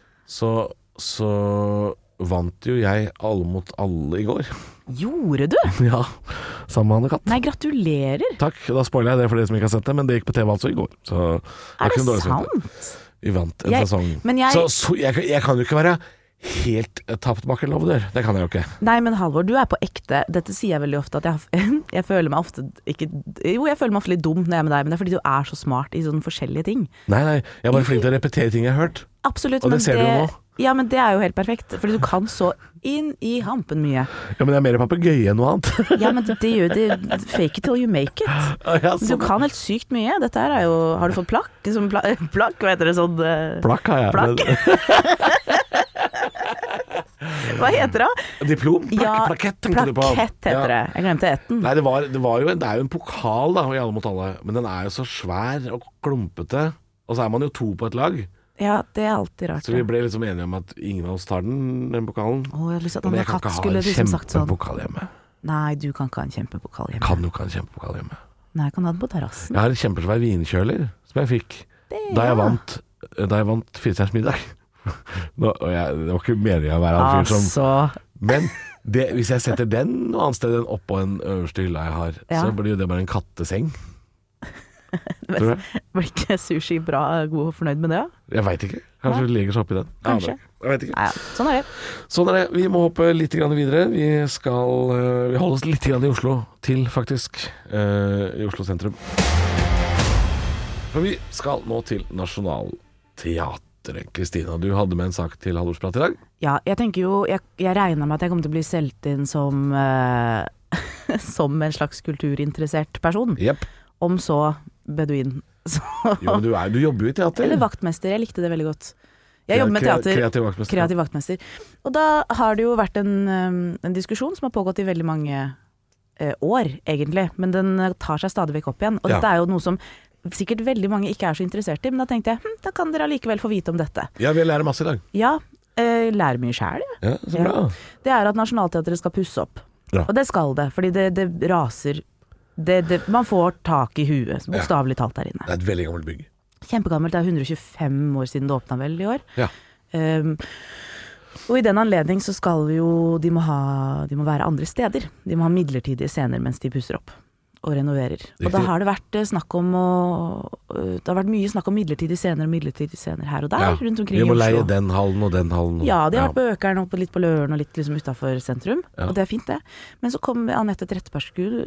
så vant jo jeg Alle mot alle i går. Gjorde du? Ja, sammen med Anne-Katt. Nei, gratulerer. Takk, da spoiler jeg det for dere som ikke har sett det, men det gikk på TV altså i går. Så det sant? Vi vant en sesong. Så jeg kan jo ikke være helt tapt bak en låvedør. Det kan jeg jo ikke. Nei, men Halvor, du på ekte. Dette sier jeg veldig ofte, at jeg føler meg ofte ikke Jo, jeg føler meg ofte litt dum når jeg med deg, men det fordi du så smart i sånne forskjellige ting. Nei, jeg bare flink til å repetere ting jeg har hørt. Absolutt. Og det ser du jo nå. Ja, men det jo helt perfekt, fordi du kan så inn i hampen mye. Ja, men jeg mer papegøye enn noe annet. Ja, men det gjør det. Fake it till you make it. Ja, du kan helt sykt mye. Dette jo Har du fått plakk? Plakk, hva heter det sånn? Plakk har jeg. Plakk. Hva heter det? Diplom? Plakett tenkte du på. Plakett heter det. Jeg glemte etten. Nei, det er jo en pokal da, i Alle mot alle. Men den jo så svær og klumpete. Og så man jo to på et lag. Ja, det alltid rart. Så vi ble liksom enige om at ingen av oss tar den pokalen. Jeg har lyst til at men jeg kan ikke ha en kjempepokal hjemme. Nei, du kan ikke ha en kjempepokal hjemme. Kan du ikke ha en kjempepokal hjemme? Nei, jeg kan ha den på terrassen. Jeg har en kjempesvær vinkjøler som jeg fikk da jeg vant Firestjerners middag. Det var ikke meningen å være han fyr som Men hvis jeg setter den noe annet sted enn oppå en øverste hylla jeg har, så blir jo det bare en katteseng. Var ikke sushi bra, god og fornøyd med det? Jeg vet ikke, kanskje det legger seg opp i den. Kanskje. Jeg vet ikke. Ja, sånn det. Vi må hoppe litt videre. Vi holder oss litt i Oslo til, faktisk, i Oslo sentrum. For vi skal nå til Nationaltheatret. Kristina, du hadde med en sak til Halvorsprat i dag. Ja, jeg tenker jo, jeg regner med at jeg kommer til å bli solgt inn som som en slags kulturinteressert person. Yep. Om så beduin. Jo, men du jobber jo i teater. Eller vaktmester, jeg likte det veldig godt. Jeg jobber med teater. Kreativ vaktmester. Og da har det jo vært en diskusjon som har pågått i veldig mange år, egentlig. Men den tar seg stadig vekk opp igjen. Og dette jo noe som sikkert veldig mange ikke så interessert i, men da tenkte jeg, da kan dere allikevel få vite om dette. Ja, vi lærer masse i dag. Ja, lærer mye selv. Ja, så bra. Det at Nationaltheatret skal pusse opp. Ja. Og det skal det, fordi det raser. Man får tak i huet, bokstavelig talt der inne. Det et veldig gammelt bygg. Kjempegammelt, det 125 år siden det åpnet vel i år. Ja. Og i den anledning så skal jo de må være andre steder. De må ha midlertidige scener mens de pusser opp og renoverer. Riktig. Og da har det vært snakk om det har vært mye snakk om midlertidige scener her og der rundt omkring i Oslo. Vi må leie den hallen og den hallen. Ja, de har vært på Økeren og litt på Løren og litt liksom utenfor sentrum. Ja. Og det fint det. Men så kom Anette Trettebergstuen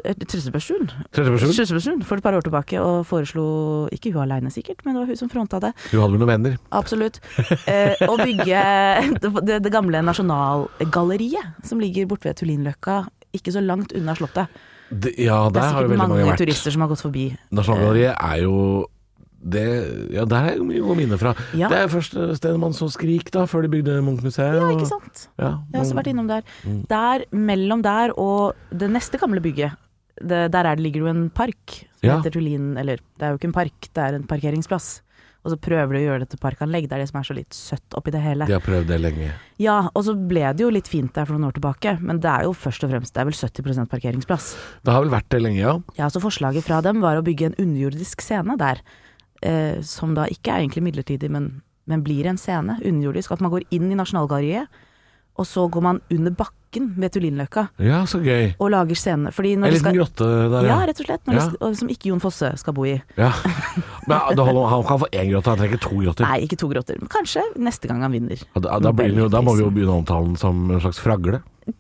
for et par år tilbake og foreslo, ikke hun alene sikkert, men det var hun som fronta det. Hun hadde vel noen venner? Absolutt. Å bygge det gamle Nasjonalgalleriet som ligger borte ved Tullinløkka, ikke så langt unna slottet. Der har jo veldig mange vært. Det mange turister som har gått forbi. Nasjonalgalleriet jo det, der mye å minne fra. Ja. Det første stedet man så Skrik da, før de bygde Munch-museet. Ja, ikke sant? Jeg har også vært innom der. Der, mellom der og det neste gamle bygget, der ligger jo en park som heter Tullin, eller det jo ikke en park, det en parkeringsplass. Og så prøver de å gjøre det til parkanlegg. Det det som så litt søtt oppi det hele. De har prøvd det lenge. Ja, og så ble det jo litt fint der for noen år tilbake. Men det jo først og fremst, det vel 70% parkeringsplass. Det har vel vært det lenge, ja. Ja, så forslaget fra dem var å bygge en underjordisk scene der. Som da ikke egentlig midlertidig, men blir en scene, underjordisk. At man går inn i Nasjonalgalleriet, og så går man under bakken bakken ved Tullinløkka. Ja, så gøy. Og lager scene. Fordi når En liten grotte der, ja, rett og slett. Som ikke Jon Fosse skal bo i. Ja. Men han kan få 1 grotte, han trenger ikke 2 grotter. Nei, ikke 2 grotter. Men kanskje neste gang han vinner. Da må vi jo begynne å omtale den som en slags fragle.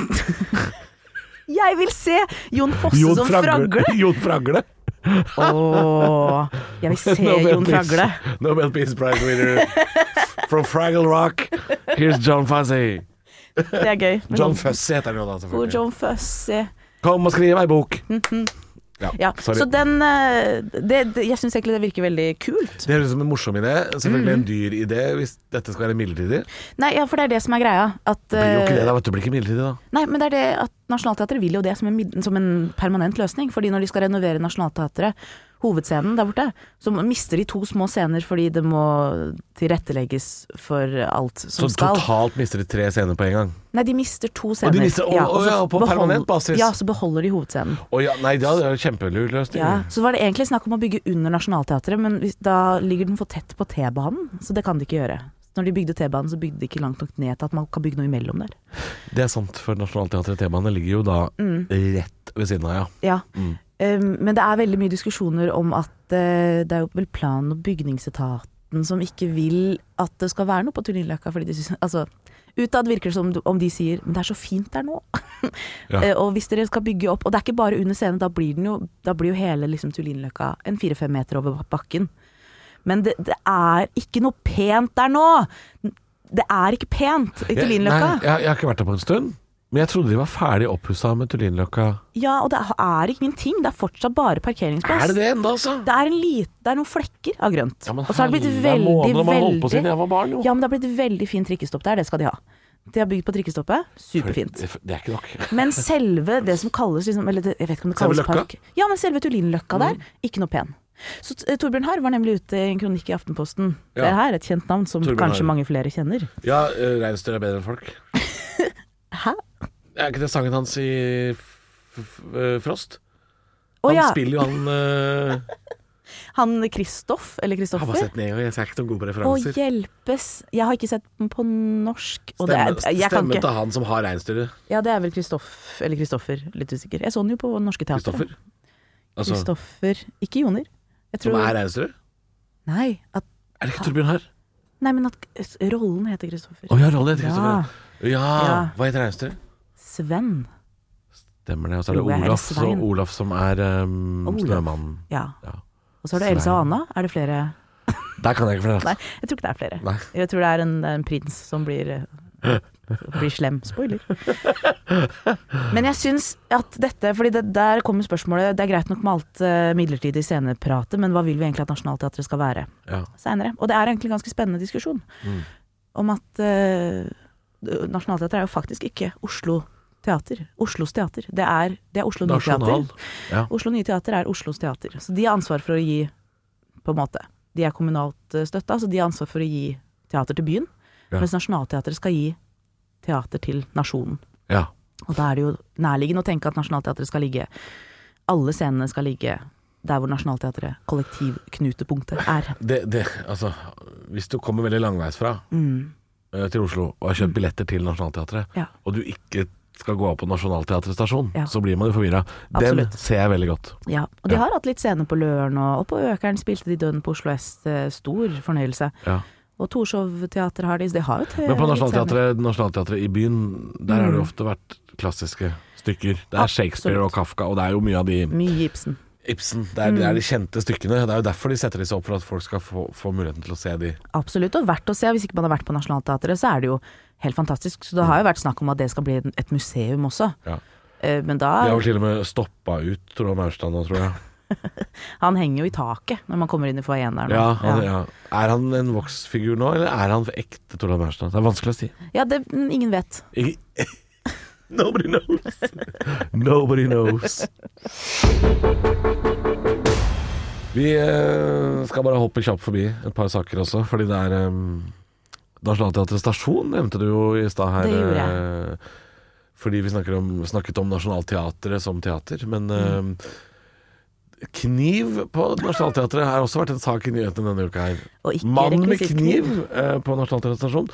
Jeg vil se Jon Fosse som fragle! Jon Fragle. Jeg vil se Jon Fragle. Nobel Peace Prize winner from Fraggle Rock. Here's John Fosse. Det er gøy. John Fosse heter han jo da, selvfølgelig. John Fosse. Kom og skriv ei bok. Ja, så den jeg synes egentlig det virker veldig kult. Det høres ut som en morsom idé. Selvfølgelig en dyr idé hvis dette skal være midlertidig. Nei, ja, for det er det som er greia at, det blir jo ikke det da, vet du. Det blir ikke midlertidig da. Nei, men det er det at Nationaltheatret vil jo det som en permanent løsning. Fordi når de skal renovere Nationaltheatret, hovedscenen der borte, så mister de 2 små scener fordi det må tilrettelegges for alt som skal. Så totalt mister de 3 scener på en gang? Nei, de mister 2 scener. Og de mister, på permanent basis? Ja, så beholder de hovedscenen. Nei, det er jo kjempelur løsning. Ja, så var det egentlig snakk om å bygge under Nationaltheatret, men da ligger den for tett på T-banen, så det kan de ikke gjøre. Når de bygde T-banen, så bygde de ikke langt nok ned til at man kan bygge noe imellom der. Det er sant, for Nationaltheatret T-banen ligger jo da rett ved siden av, ja. Men det er veldig mye diskusjoner om at det er jo vel plan- og bygningsetaten som ikke vil at det skal være noe på Tullinløkka, fordi de synes, altså, utad virker det som om de sier, men det er så fint der nå. Og hvis dere skal bygge opp, og det er ikke bare under scenen, da blir jo hele liksom, Tullinløkka en 4-5 meter over bakken. Men det er ikke noe pent der nå. Det er ikke pent i Tullinløkka. Nei, jeg har ikke vært der på en stund. Men jeg trodde de var ferdig opphusset med Tullinløkka. Ja, og det er ingenting. Det er fortsatt bare parkeringsplass. Er det enda, altså? Det er noen flekker av grønt. Ja, men og så har det blitt veldig jeg var barn, jo. Ja, men det har blitt veldig fin trikkestopp der. Det skal de ha. De har bygd på trikkestoppet. Superfint. Det er ikke nok. Men selve det som kalles liksom, eller jeg vet ikke om det kalles park. Ja, men selve Tullinløkka der, ikke noe pen. Så Torbjørn Harr var nemlig ute i en kronikk i Aftenposten. Det er her et kjent navn som Torbjørn kanskje mange flere kjenner. Ja, reinsdyr er bedre enn folk. Hæ? Er ikke det sangen hans i Frost? Han spiller jo han Han Kristoff, eller Kristoffer. Jeg har bare sett den en gang, jeg er ikke noen god på referanser. Å hjelpes, jeg har ikke sett den på norsk. Stemmen til han som har reinsdyret. Ja, det er vel Kristoff, eller Kristoffer, litt usikker. Jeg så den jo på norske teater. Kristoffer, ikke Joner. Som er reinsdyret? Nei. Er det ikke Torbjørn Harr? Nei, men at rollen heter Kristoffer. Ja, rollen heter Kristoffer. Ja, hva heter reinsdyret? Sven. Stemmer det, og så er det Olaf som er snømannen. Ja. Og så er det Elsa og Anna. Er det flere? Der kan jeg ikke flere. Nei, jeg tror ikke det er flere. Nei. Jeg tror det er en prins som blir slem. Spoiler. Men jeg syns at dette, fordi der kommer spørsmålet, det er greit nok med alt midlertidig scenepratet, men hva vil vi egentlig at Nationaltheatret skal være senere? Og det er egentlig en ganske spennende diskusjon om at Nationaltheatret er jo faktisk ikke Oslos teater. Det er Oslo Nye Teater. Ja. Oslo Nye Teater er Oslos teater. Så de har ansvar for å gi, på en måte, de er kommunalt støtta, så de har ansvar for å gi teater til byen, mens Nationaltheatret skal gi teater til nasjonen. Ja. Og da er det jo nærliggende å tenke at Nationaltheatret skal ligge, alle scenene skal ligge der hvor Nationaltheatret, kollektivknutepunktet er. Altså, hvis du kommer veldig langveis fra til Oslo og har kjøpt billetter til Nationaltheatret, og du ikke skal gå opp på Nationaltheatret-stasjon, så blir man jo forvirret. Den ser jeg veldig godt. Ja, og de har hatt litt scener på Løren, og på Økeren spilte de Døden på Oslo Est, stor fornøyelse. Ja. Og Torshov-teater har de har jo men på Nationaltheatret i byen, der har det ofte vært klassiske stykker. Det er Shakespeare og Kafka, og det er jo mye av de... Mye Ibsen. Det er de kjente stykkene. Det er jo derfor de setter disse opp, for at folk skal få muligheten til å se de. Absolutt, og verdt å se. Hvis ikke man har vært på Nationaltheatret, så er det jo helt fantastisk. Så det har jo vært snakk om at det skal bli et museum også. Ja. Men da... De har jo til og med stoppet ut Torvald Maurstad nå, tror jeg. Han henger jo i taket når man kommer inn i foajeen der nå. Ja. Er han en voksfigur nå, eller er han ekte Torvald Maurstad? Det er vanskelig å si. Ja, ingen vet. Nobody knows. Nobody knows. Vi skal bare hoppe kjapt forbi et par saker også, fordi det er Nationaltheatret Stasjon nevnte du jo i stad her. Det gjorde jeg. Fordi vi snakket om Nationaltheatret som teater, men Kniv på Nationalteatret har også vært en sak i nyhetene denne uka her. Mann med kniv på Nationalteatret stasjon.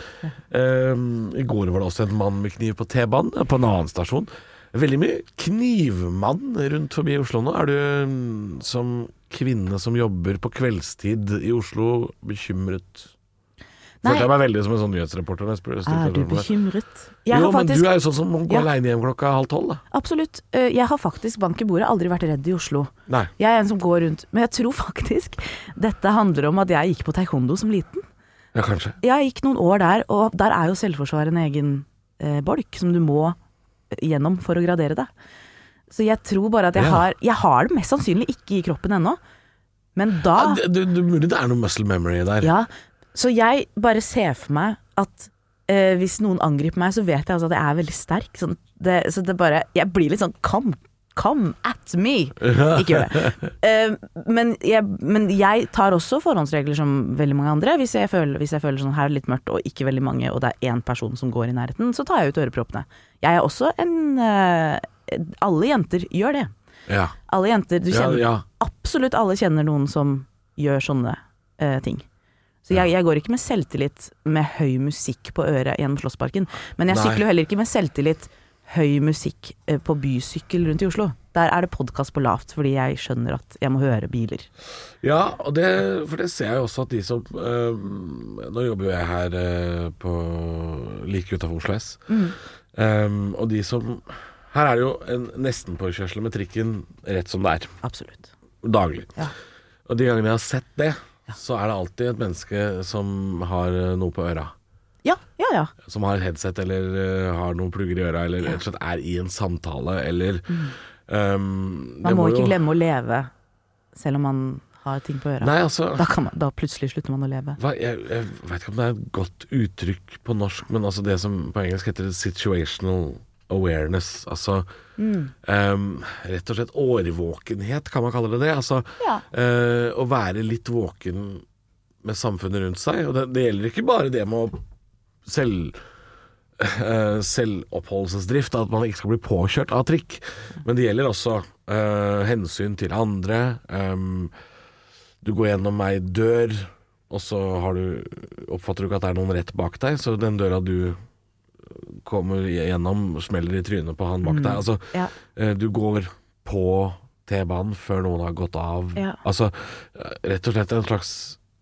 I går var det også en mann med kniv på T-banen, på en annen stasjon. Veldig mye knivmann rundt forbi Oslo nå. Er du som kvinne som jobber på kveldstid i Oslo bekymret? Følte jeg meg veldig som en sånn nyhetsreporter. Er du bekymret? Men du er jo sånn som må gå alene hjem 11:30 da. Absolutt. Jeg har faktisk bank i bordet aldri vært redd i Oslo. Nei. Jeg er en som går rundt. Men jeg tror faktisk dette handler om at jeg gikk på taekwondo som liten. Ja, kanskje. Jeg gikk noen år der, og der er jo selvforsvar en egen bolk som du må gjennom for å gradere deg. Så jeg tror bare at jeg har det mest sannsynlig ikke i kroppen ennå. Men da mulig det er noe muscle memory der. Ja, så jeg bare ser for meg at hvis noen angriper meg, så vet jeg altså at jeg er veldig sterk. Så det bare, jeg blir litt sånn come at me. Ikke gjør det. Men jeg tar også forhåndsregler som veldig mange andre. Hvis jeg føler sånn her er litt mørkt og ikke veldig mange, og det er én person som går i nærheten, så tar jeg ut øreproppene. Jeg er også alle jenter gjør det. Ja. Alle jenter, du kjenner absolutt alle kjenner noen som gjør sånne ting. Så jeg går ikke med selvtillit med høy musikk på øret gjennom Slottsparken, men jeg sykler jo heller ikke med selvtillit høy musikk på bysykkel rundt i Oslo. Der er det podcast på lavt, fordi jeg skjønner at jeg må høre biler. Ja, og for det ser jeg også at de som nå jobber jo jeg her like utenfor Oslo S, og de som her er det jo en nesten påkjørsel med trikken rett som det er. Absolutt. Daglig. Ja. Og de gangene jeg har sett det, så er det alltid et menneske som har noe på øra. Ja. Som har et headset, eller har noen plugger i øra, eller rett og slett er i en samtale, eller man må ikke glemme å leve, selv om man har ting på øra. Nei, altså, da plutselig slutter man å leve. Jeg vet ikke om det er et godt uttrykk på norsk, men altså det som på engelsk heter situational awareness, altså rett og slett årvåkenhet, kan man kalle det. Altså å være litt våken med samfunnet rundt seg, og det gjelder ikke bare det med å selvoppholdelsesdrift, at man ikke skal bli påkjørt av trikk, men det gjelder også hensyn til andre. Du går gjennom ei dør, og så oppfatter du ikke at det er noen rett bak deg, så den døra du kommer gjennom smeller i trynet på han bak deg. Altså, du går på T-banen før noen har gått av. Altså, rett og slett en slags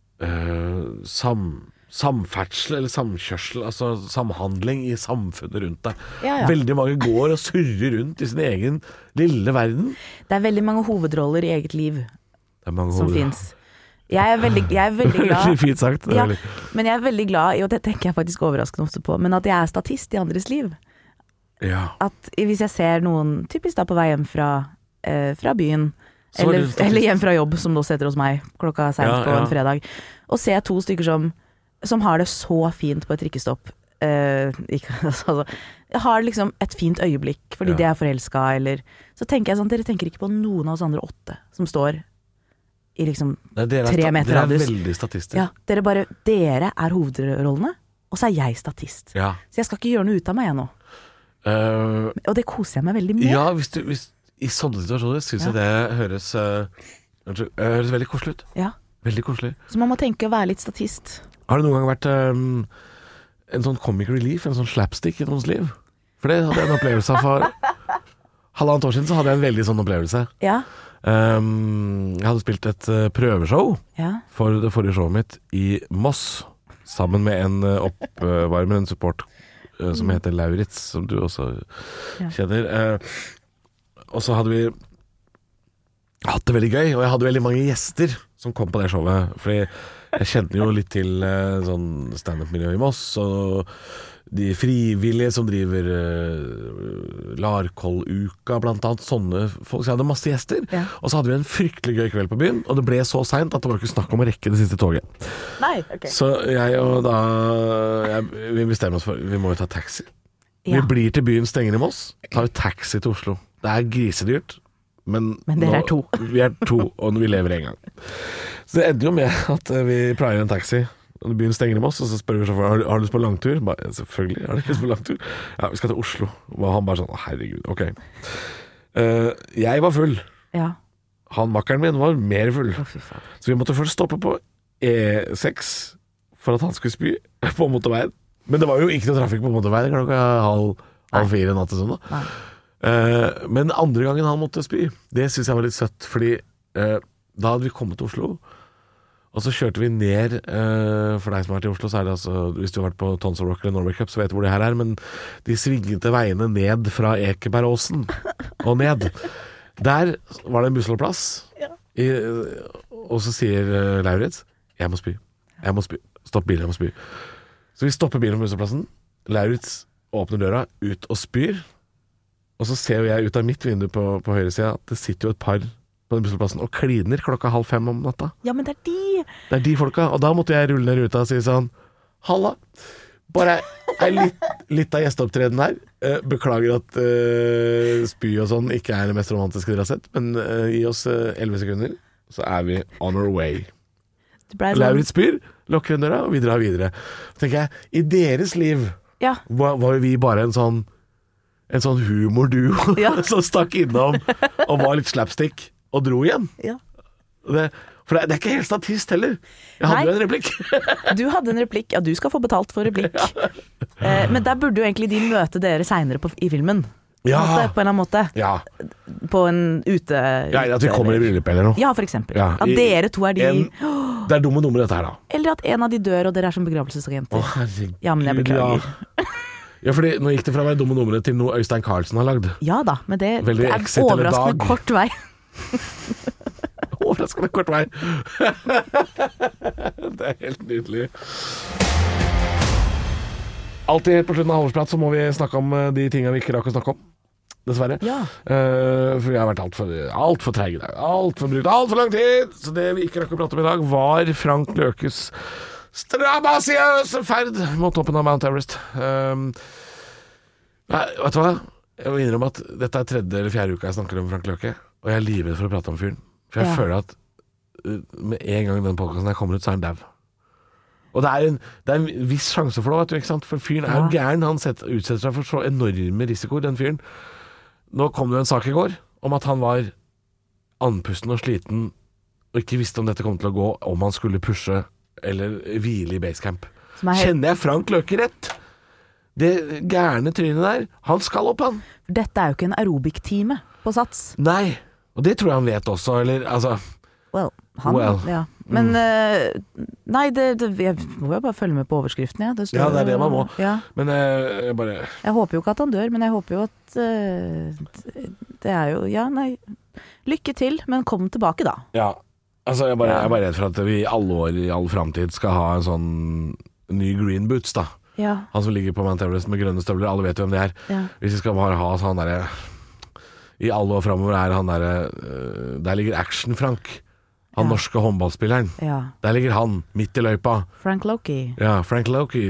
samferdsel eller samkjørsel, altså samhandling i samfunnet rundt deg. Veldig mange går og surrer rundt i sin egen lille verden. Det er veldig mange hovedroller i eget liv som finnes. Jeg er veldig glad Fint sagt. Men jeg er veldig glad, og det tenker jeg faktisk overraskende ofte på, men at jeg er statist i andres liv. At hvis jeg ser noen typisk da på vei hjem fra byen, eller hjem fra jobb, som nå setter hos meg klokka 6 på en fredag, og ser 2 stykker som har det så fint på et trikkestopp, jeg har liksom et fint øyeblikk fordi de er forelsket, eller så tenker jeg sånn, dere tenker ikke på noen av oss andre 8 som står i liksom 3 meter radius. Dere er veldig statister. Ja, dere er hovedrollene, og så er jeg statist. Så jeg skal ikke gjøre noe ut av meg nå. Og det koser jeg meg veldig med. Ja, hvis i sånne situasjoner synes jeg det høres veldig koselig ut. Ja. Veldig koselig. Så man må tenke å være litt statist. Har det noen gang vært en sånn comic relief, en sånn slapstick i noens liv? For det hadde jeg en opplevelse av for 1,5 år siden, så hadde jeg en veldig sånn opplevelse. Ja. Jeg hadde spilt et prøveshow for det forrige showet mitt i Moss, sammen med en oppvarmer, en support som heter Lauritz, som du også kjenner. Og så hadde vi hatt det veldig gøy, og jeg hadde veldig mange gjester som kom på det showet, fordi jeg kjente jo litt til sånn stand-up-miljø i Moss, og de frivillige som driver Larkolluka blant annet, sånne folk. Så jeg hadde masse gjester, og så hadde vi en fryktelig gøy kveld på byen, og det ble så sent at det var ikke snakk om å rekke det siste toget. Nei, ok. Så vi bestemmer oss for, vi må jo ta taxi. Vi blir til byen stenger i Moss, tar taxi til Oslo. Det er grisedyrt, men dere er 2. Vi er 2, og vi lever en gang. Så det ender jo med at vi pleier en taxi, og byen stenger i Moss, og så spør vi sjåføren, har du lyst på langtur? Bare, selvfølgelig har du lyst på langtur. Ja, vi skal til Oslo. Og han bare sånn, herregud, ok. Jeg var full. Ja. Han makkeren min var mer full. Fy faen. Så vi måtte først stoppe på E6 for at han skulle spy på motorveien. Men det var jo ikke noe trafikk på motorveien klokka halv 4 natt til søndag. Men andre gangen han måtte spy, det synes jeg var litt søtt, fordi da hadde vi kommet til Oslo, og så kjørte vi ned, for deg som har vært i Oslo, så er det altså, hvis du har vært på Tons of Rock eller Norway Cup, så vet du hvor det her er, men de svingete veiene ned fra Ekebergåsen og ned. Der var det en bussholdeplass, og så sier Lauritz, jeg må spy, stopp bilen, jeg må spy. Så vi stopper bilen på bussholdeplassen, Lauritz åpner døra, ut og spyr, og så ser jeg ut av mitt vindu på høyre siden at det sitter jo et par på den bussholdeplassen og kliner klokka 4:30 om natta. Ja, men det er de! Det er de folka, og da måtte jeg rulle ned ruta og si sånn, halla, bare litt av gjesteopptreden her. Beklager at spy og sånn ikke er det mest romantiske dere har sett, men gi oss 11 sekunder, så er vi on our way. Lauritz spyr, lukker den døra, og vi drar videre. Så tenker jeg, i deres liv var vi bare en sånn humorduo som stakk innom og var litt slapstick og dro igjen. For det er ikke helt statist heller. Jeg hadde jo en replikk. Du hadde en replikk. Ja, du skal få betalt for replikk. Men der burde jo egentlig de møte dere senere i filmen. Ja. På en eller annen måte. Ja. På en ute... Ja, at vi kommer i bryllup eller noe. Ja, for eksempel. Ja. At dere to er de... Det er dumme nummer dette her da. Eller at en av de dør, og dere er som begravelsesagenter. Herregud. Ja, men jeg beklager. Ja, fordi nå gikk det fra å være dumme numre til noe Øystein Carlsen har lagd. Ja da, men det er overraskende kort vei. Overraskende kort vei. Det er helt nydelig. Alltid helt på slutten av Halvorsprat så må vi snakke om de tingene vi ikke rakk å snakke om. Dessverre. Ja. For vi har vært alt for treige i dag. Alt for lang tid. Så det vi ikke rakk å prate om i dag var Frank Løkes strabasiøse ferd mot toppen av Mount Everest. Vet du hva? Jeg må innrømme at dette er 3. eller 4. uka jeg snakker om Frank Løke, og jeg er livredd for å prate om fyren. For jeg føler at med en gang den podcasten her kommer ut, så er han dau. Og det er en viss sjanse for det, vet du, ikke sant? For fyren er jo gæren. Han utsetter seg for så enorme risikoer, den fyren. Nå kom det jo en sak i går om at han var andpusten og sliten og ikke visste om dette kom til å gå, om han skulle pushe eller hvile i basecamp. Kjenner jeg Frank Løke rett? Det gærne trynet der, han skal opp, han. Dette er jo ikke en aerobic-time på Sats. Nei, og det tror jeg han vet også, eller altså... Ja. Men nei, jeg må jo bare følge med på overskriften, det er det man må. Ja. Men jeg håper jo ikke at han dør, men jeg håper jo at det er jo... Ja, nei, lykke til, men kom tilbake da. Ja, altså jeg er bare redd for at vi i alle år, i all fremtid skal ha en sånn ny green boots da. Ja. Han som ligger på Mount Everest med grønne støvler, alle vet jo hvem det er. Ja. Hvis vi skal bare ha sånn der i alle år fremover er han der der ligger Action Frank, han norske håndballspilleren. Ja. Der ligger han, midt i løypa. Frank Loki. Ja, Frank Loki.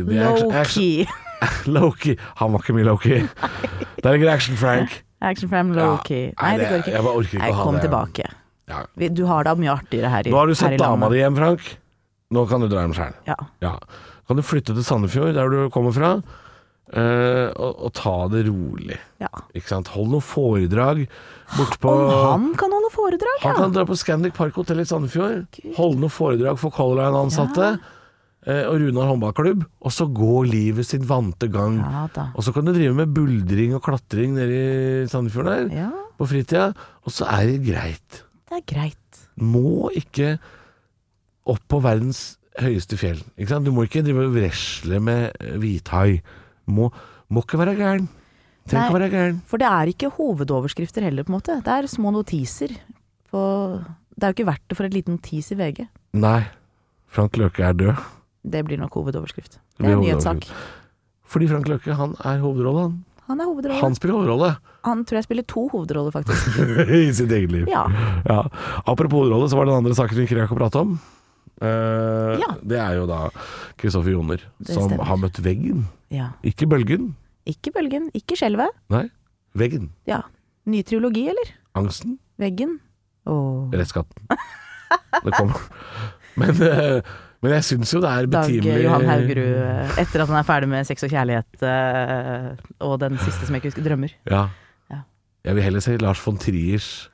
Loki. Han var ikke mye Loki. Der ligger Action Frank. Action Frank Loki. Nei, det går ikke. Jeg bare orker ikke å ha det. Kom tilbake. Ja. Du har da mye artigere her i landet. Nå har du sett dama di hjem, Frank. Nå kan du dra hjem selv. Ja. Kan du flytte til Sandefjord, der du kommer fra, og ta det rolig. Ja. Ikke sant? Hold noen foredrag bort på... Han kan holde foredrag, Han kan dra på Scandic Park Hotel i Sandefjord, holde noen foredrag for Color Line-ansatte, og Runar håndballklubb, og så gå livet sin vante gang. Og så kan du drive med buldring og klatring nede i Sandefjord der, på fritida, og så er det greit. Det er greit. Må ikke opp på verdens høyeste fjell, ikke sant? Du må ikke drive og vresle med hvithai. Må ikke være gæren. Trenger ikke være gæren. For det er ikke hovedoverskrifter heller, på en måte. Det er små notiser. Det er jo ikke verdt det for et liten notis i VG. Nei. Frank Løke er død. Det blir nok hovedoverskrift. Det er en nyhetssak. Fordi Frank Løke, han er hovedrolle, Han er hovedrolle. Han spiller hovedrolle. Han tror jeg spiller 2 hovedroller, faktisk. I sitt eget liv. Ja. Apropos hovedrolle, så var det den andre saken vi ikke rakk å prate om. Det er jo da Kristoffer Joner som har møtt veggen. Ikke bølgen. Ikke bølgen, ikke skjelvet. Nei, veggen. Ja, ny trilogi, eller? Angsten. Veggen. Rettskatten. Det kommer. Men jeg synes jo det er betimelig. Dag Johan Haugerud, etter at han er ferdig med Sex og kjærlighet og den siste som jeg ikke husker, Drømmer. Ja. Jeg vil heller se Lars von Triers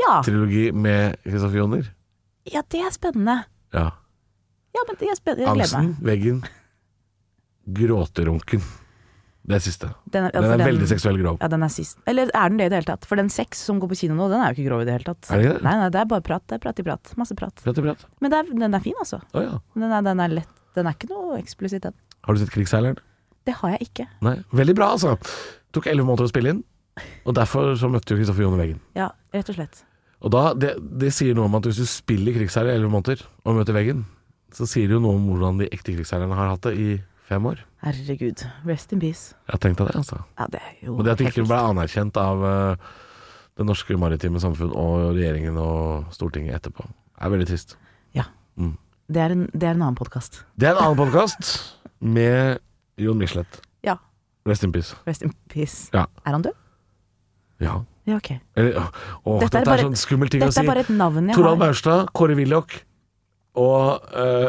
trilogi med Kristoffer Joner. Ja, det er spennende. Ja. Ja, men det er spennende. Jeg gleder meg. Angsten, veggen, gråterunken. Det er siste. Den er veldig seksuell grov. Ja, den er sist. Eller er den det i det hele tatt? For den sex som går på kino nå, den er jo ikke grov i det hele tatt. Er det ikke det? Nei, det er bare prat. Det er prat i prat. Masse prat. Prat i prat. Men den er fin, altså. Ja. Den er lett. Den er ikke noe eksplisitt, den. Har du sett Krigsseileren? Det har jeg ikke. Nei. Veldig bra, altså. Tok 11 måneder å spille inn, og derfor så møtte jo Kristoffer Joner veggen. Ja, rett og slett. Og da, det sier noe om at hvis du spiller Krigsseiler i 11 måneder og møter veggen, så sier det jo noe om hvordan de ekte krigsseilerne har hatt det i 5 år. Herregud, rest in peace. Jeg tenkte det, altså. Ja, det er jo Men det at det ikke ble anerkjent av det norske maritime samfunn og regjeringen og Stortinget etterpå, er veldig trist. Ja. Det er en annen podcast. Det er en annen podcast med Jon Michelet. Ja. Rest in peace. Rest in peace. Ja. Er han død? Ja. Ja, ok. Dette er sånn skummel ting å si. Dette er bare et navn jeg har. Torvald Maurstad, Kåre Willoch og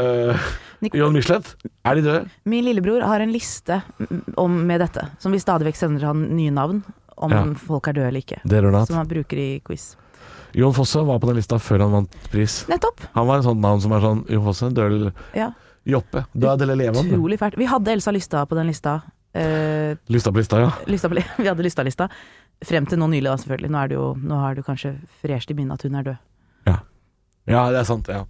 Jon Michelet, er de døde? Min lillebror har en liste med dette, som vi stadig vekk sender han nye navn, om folk er døde eller ikke. Som han bruker i quiz. Jon Fosse var på den lista før han vant pris. Nettopp. Han var en sånn navn som er sånn, Jon Fosse, død Joppe. Død eller levende. Utrolig fælt. Vi hadde Elsa Lystad på den lista. Lista på lista, ja. Vi hadde lista. Frem til nå nylig da, selvfølgelig. Nå har du kanskje fresht i minnet at hun er død. Ja, det er sant, ja.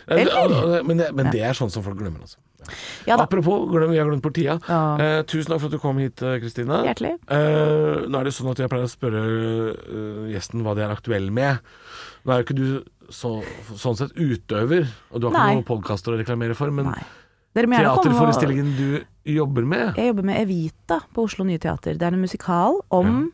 Men det er sånn som folk glemmer, altså. Ja, apropos, vi har glemt politiet. Tusen takk for at du kom hit, Kristina. Hjertelig. Nå er det sånn at jeg pleier å spørre gjesten hva de er aktuell med. Nå er jo ikke du sånn sett utøver, og du har ikke noen podcaster å reklamere for, men teaterforestillingen du jobber med? Jeg jobber med Evita på Oslo Nye Teater. Det er en musikal om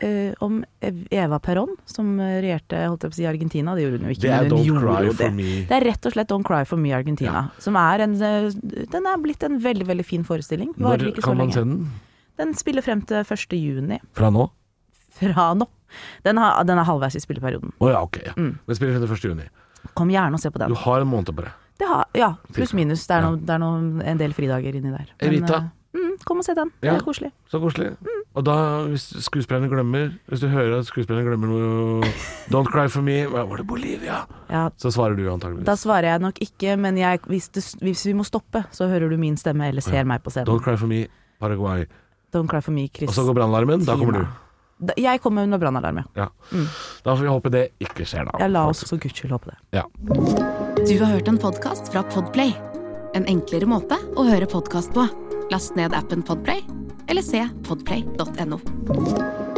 Eva Perón, som regjerte, holdt jeg på å si, Argentina. Det gjorde hun jo ikke. Det er Don't Cry For Me. Det er rett og slett Don't Cry For Me Argentina. Som er den er blitt en veldig, veldig fin forestilling. Når kan man se den? Den spiller frem til 1. juni. Fra nå? Fra nå. Den er halvveis i spilleperioden. Ja, ok. Den spiller frem til 1. juni. Kom gjerne og se på den. Du har en måned på det. Ja, pluss minus. Det er en del fridager inni der. Evita. Kom og se den, det er koselig. Så koselig. Og da, hvis skuespillerne glemmer, hvis du hører at skuespillerne glemmer noe Don't Cry For Me, var det Bolivia? Ja. Så svarer du antageligvis. Da svarer jeg nok ikke, men hvis vi må stoppe, så hører du min stemme eller ser meg på scenen. Don't Cry For Me, Paraguay. Don't Cry For Me, Kristina. Og så går brannalarmen, da kommer du. Jeg kommer med brannalarm, ja. Da får vi håpe det ikke skjer da. La oss for Guds skyld håpe det. Ja. Du har hørt en podcast fra Podplay. En enklere måte å høre podcast på. Last ned appen Podplay, eller se podplay.no.